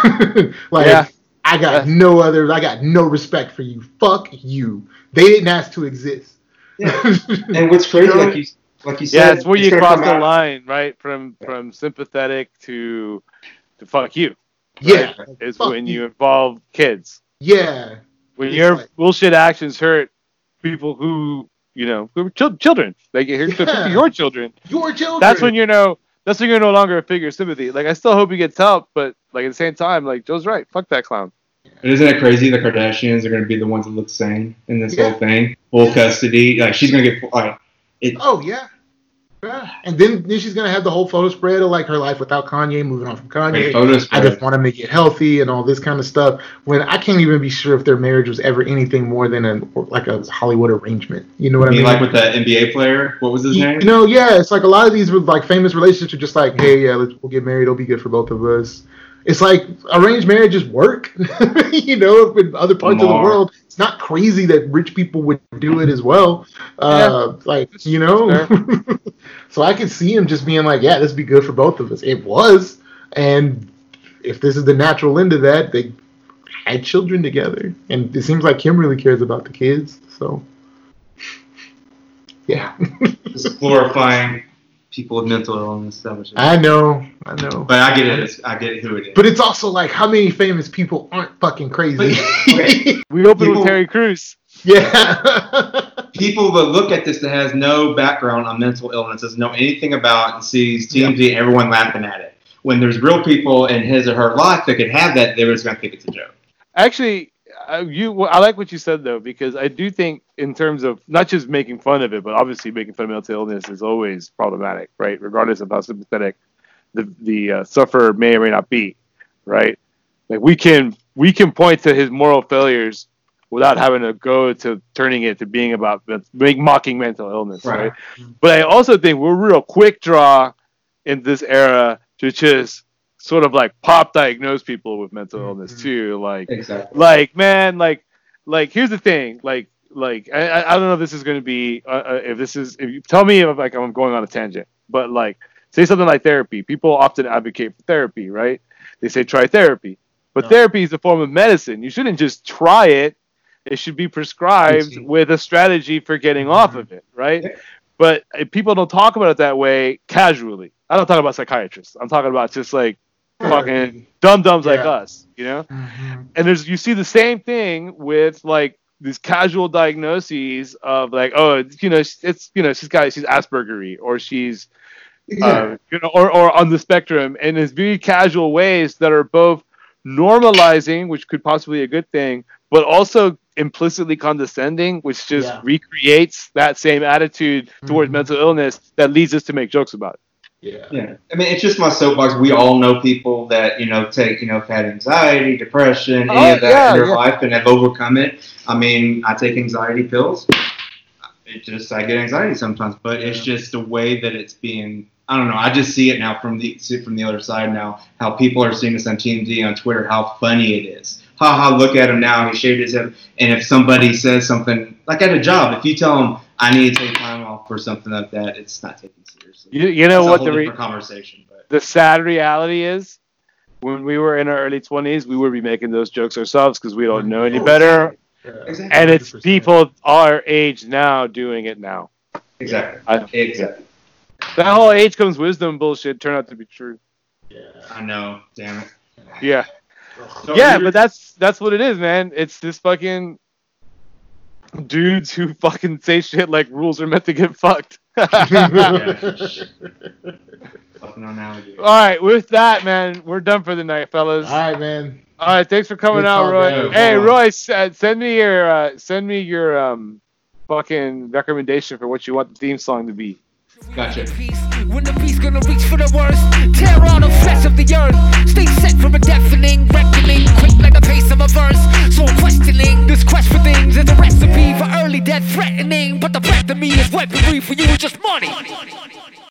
Speaker 2: I got no respect for you. Fuck you. They didn't ask to exist.
Speaker 3: Yeah. And what's crazy, like you said,
Speaker 1: yeah, it's where you cross the line, right? From sympathetic to fuck you. Right?
Speaker 2: Yeah.
Speaker 1: It's when you involve kids.
Speaker 2: Yeah.
Speaker 1: When your bullshit actions hurt people who, who are children. Like, your children.
Speaker 2: Your children.
Speaker 1: That's when you're no longer a figure of sympathy. Like, I still hope he gets help, but like at the same time, like, Joe's right. Fuck that clown.
Speaker 3: And isn't it crazy? The Kardashians are going to be the ones that look sane in this whole thing. Full custody. Like, she's going to get.
Speaker 2: Oh yeah. And then she's gonna have the whole photo spread of like her life without Kanye, moving on from Kanye. I just want to make it healthy and all this kind of stuff. When I can't even be sure if their marriage was ever anything more than a Hollywood arrangement. You know what I mean?
Speaker 3: Like with that NBA player, what was his name?
Speaker 2: It's like a lot of these like famous relationships are just like, hey, we'll get married. It'll be good for both of us. It's like arranged marriages work. In other parts of the world, it's not crazy that rich people would do it as well. So I could see him just being like, yeah, this would be good for both of us. It was. And if this is the natural end of that, they had children together. And it seems like Kim really cares about the kids. So, yeah.
Speaker 3: Just glorifying people with mental illness.
Speaker 2: I know.
Speaker 3: But I get it. I get who it is.
Speaker 2: But it's also like, how many famous people aren't fucking crazy?
Speaker 1: We opened with Terry Crews.
Speaker 2: Yeah.
Speaker 3: People that look at this that has no background on mental illness, doesn't know anything about, and sees TMZ and everyone laughing at it. When there's real people in his or her life that could have that, they're just going to think it's a joke.
Speaker 1: Actually, I like what you said, though, because I do think in terms of not just making fun of it, but obviously making fun of mental illness is always problematic, right? Regardless of how sympathetic the sufferer may or may not be, right? Like, we can point to his moral failures without having to go to turning it to being about mocking mental illness, right? But I also think we're real quick draw in this era to just sort of like pop diagnose people with mental illness too. Like,
Speaker 3: exactly.
Speaker 1: Like, man, like here's the thing. Like I don't know if this is going to be if you tell me if like I'm going on a tangent, but like say something like therapy. People often advocate for therapy, right? They say try therapy, but therapy is a form of medicine. You shouldn't just try it. It should be prescribed with a strategy for getting off of it, right? Yeah. But people don't talk about it that way casually. I don't talk about psychiatrists. I'm talking about just like fucking dum-dums like us, Mm-hmm. And you see the same thing with like these casual diagnoses of like, oh, she's Aspergery or she's, or on the spectrum, and it's very casual ways that are both normalizing, which could possibly be a good thing, but also implicitly condescending, which just recreates that same attitude towards mental illness that leads us to make jokes about it.
Speaker 3: Yeah. I mean, it's just my soapbox. We all know people that, take, have had anxiety, depression, any of that in their life and have overcome it. I mean, I take anxiety pills. I get anxiety sometimes, but it's just the way that it's being, I don't know. I just see it now from the other side now, how people are seeing this on TMZ, on Twitter, how funny it is. Look at him now. He shaved his head. And if somebody says something, like at a job, if you tell them, I need to take time off for something like that, it's not taken seriously.
Speaker 1: You know what
Speaker 3: conversation. But
Speaker 1: the sad reality is, when we were in our early 20s, we would be making those jokes ourselves because we don't know any better.
Speaker 3: Exactly.
Speaker 1: And it's 100%. People our age now doing it now.
Speaker 3: Exactly. Exactly.
Speaker 1: That whole age comes wisdom bullshit turned out to be true.
Speaker 3: Yeah, I know. Damn it.
Speaker 1: Yeah. So but that's what it is, man. It's this fucking dudes who fucking say shit like rules are meant to get fucked.
Speaker 3: Fucking on alligators.
Speaker 1: All right, with that, man, we're done for the night, fellas.
Speaker 2: All right, man.
Speaker 1: All right, thanks for coming
Speaker 2: Good
Speaker 1: out,
Speaker 2: talk,
Speaker 1: Roy.
Speaker 2: man.
Speaker 1: Hey, Roy, send me your fucking recommendation for what you want the theme song to be.
Speaker 3: Gotcha.
Speaker 7: When the beast gonna reach for the worst, tear all the flesh of the earth. Stay set from a definite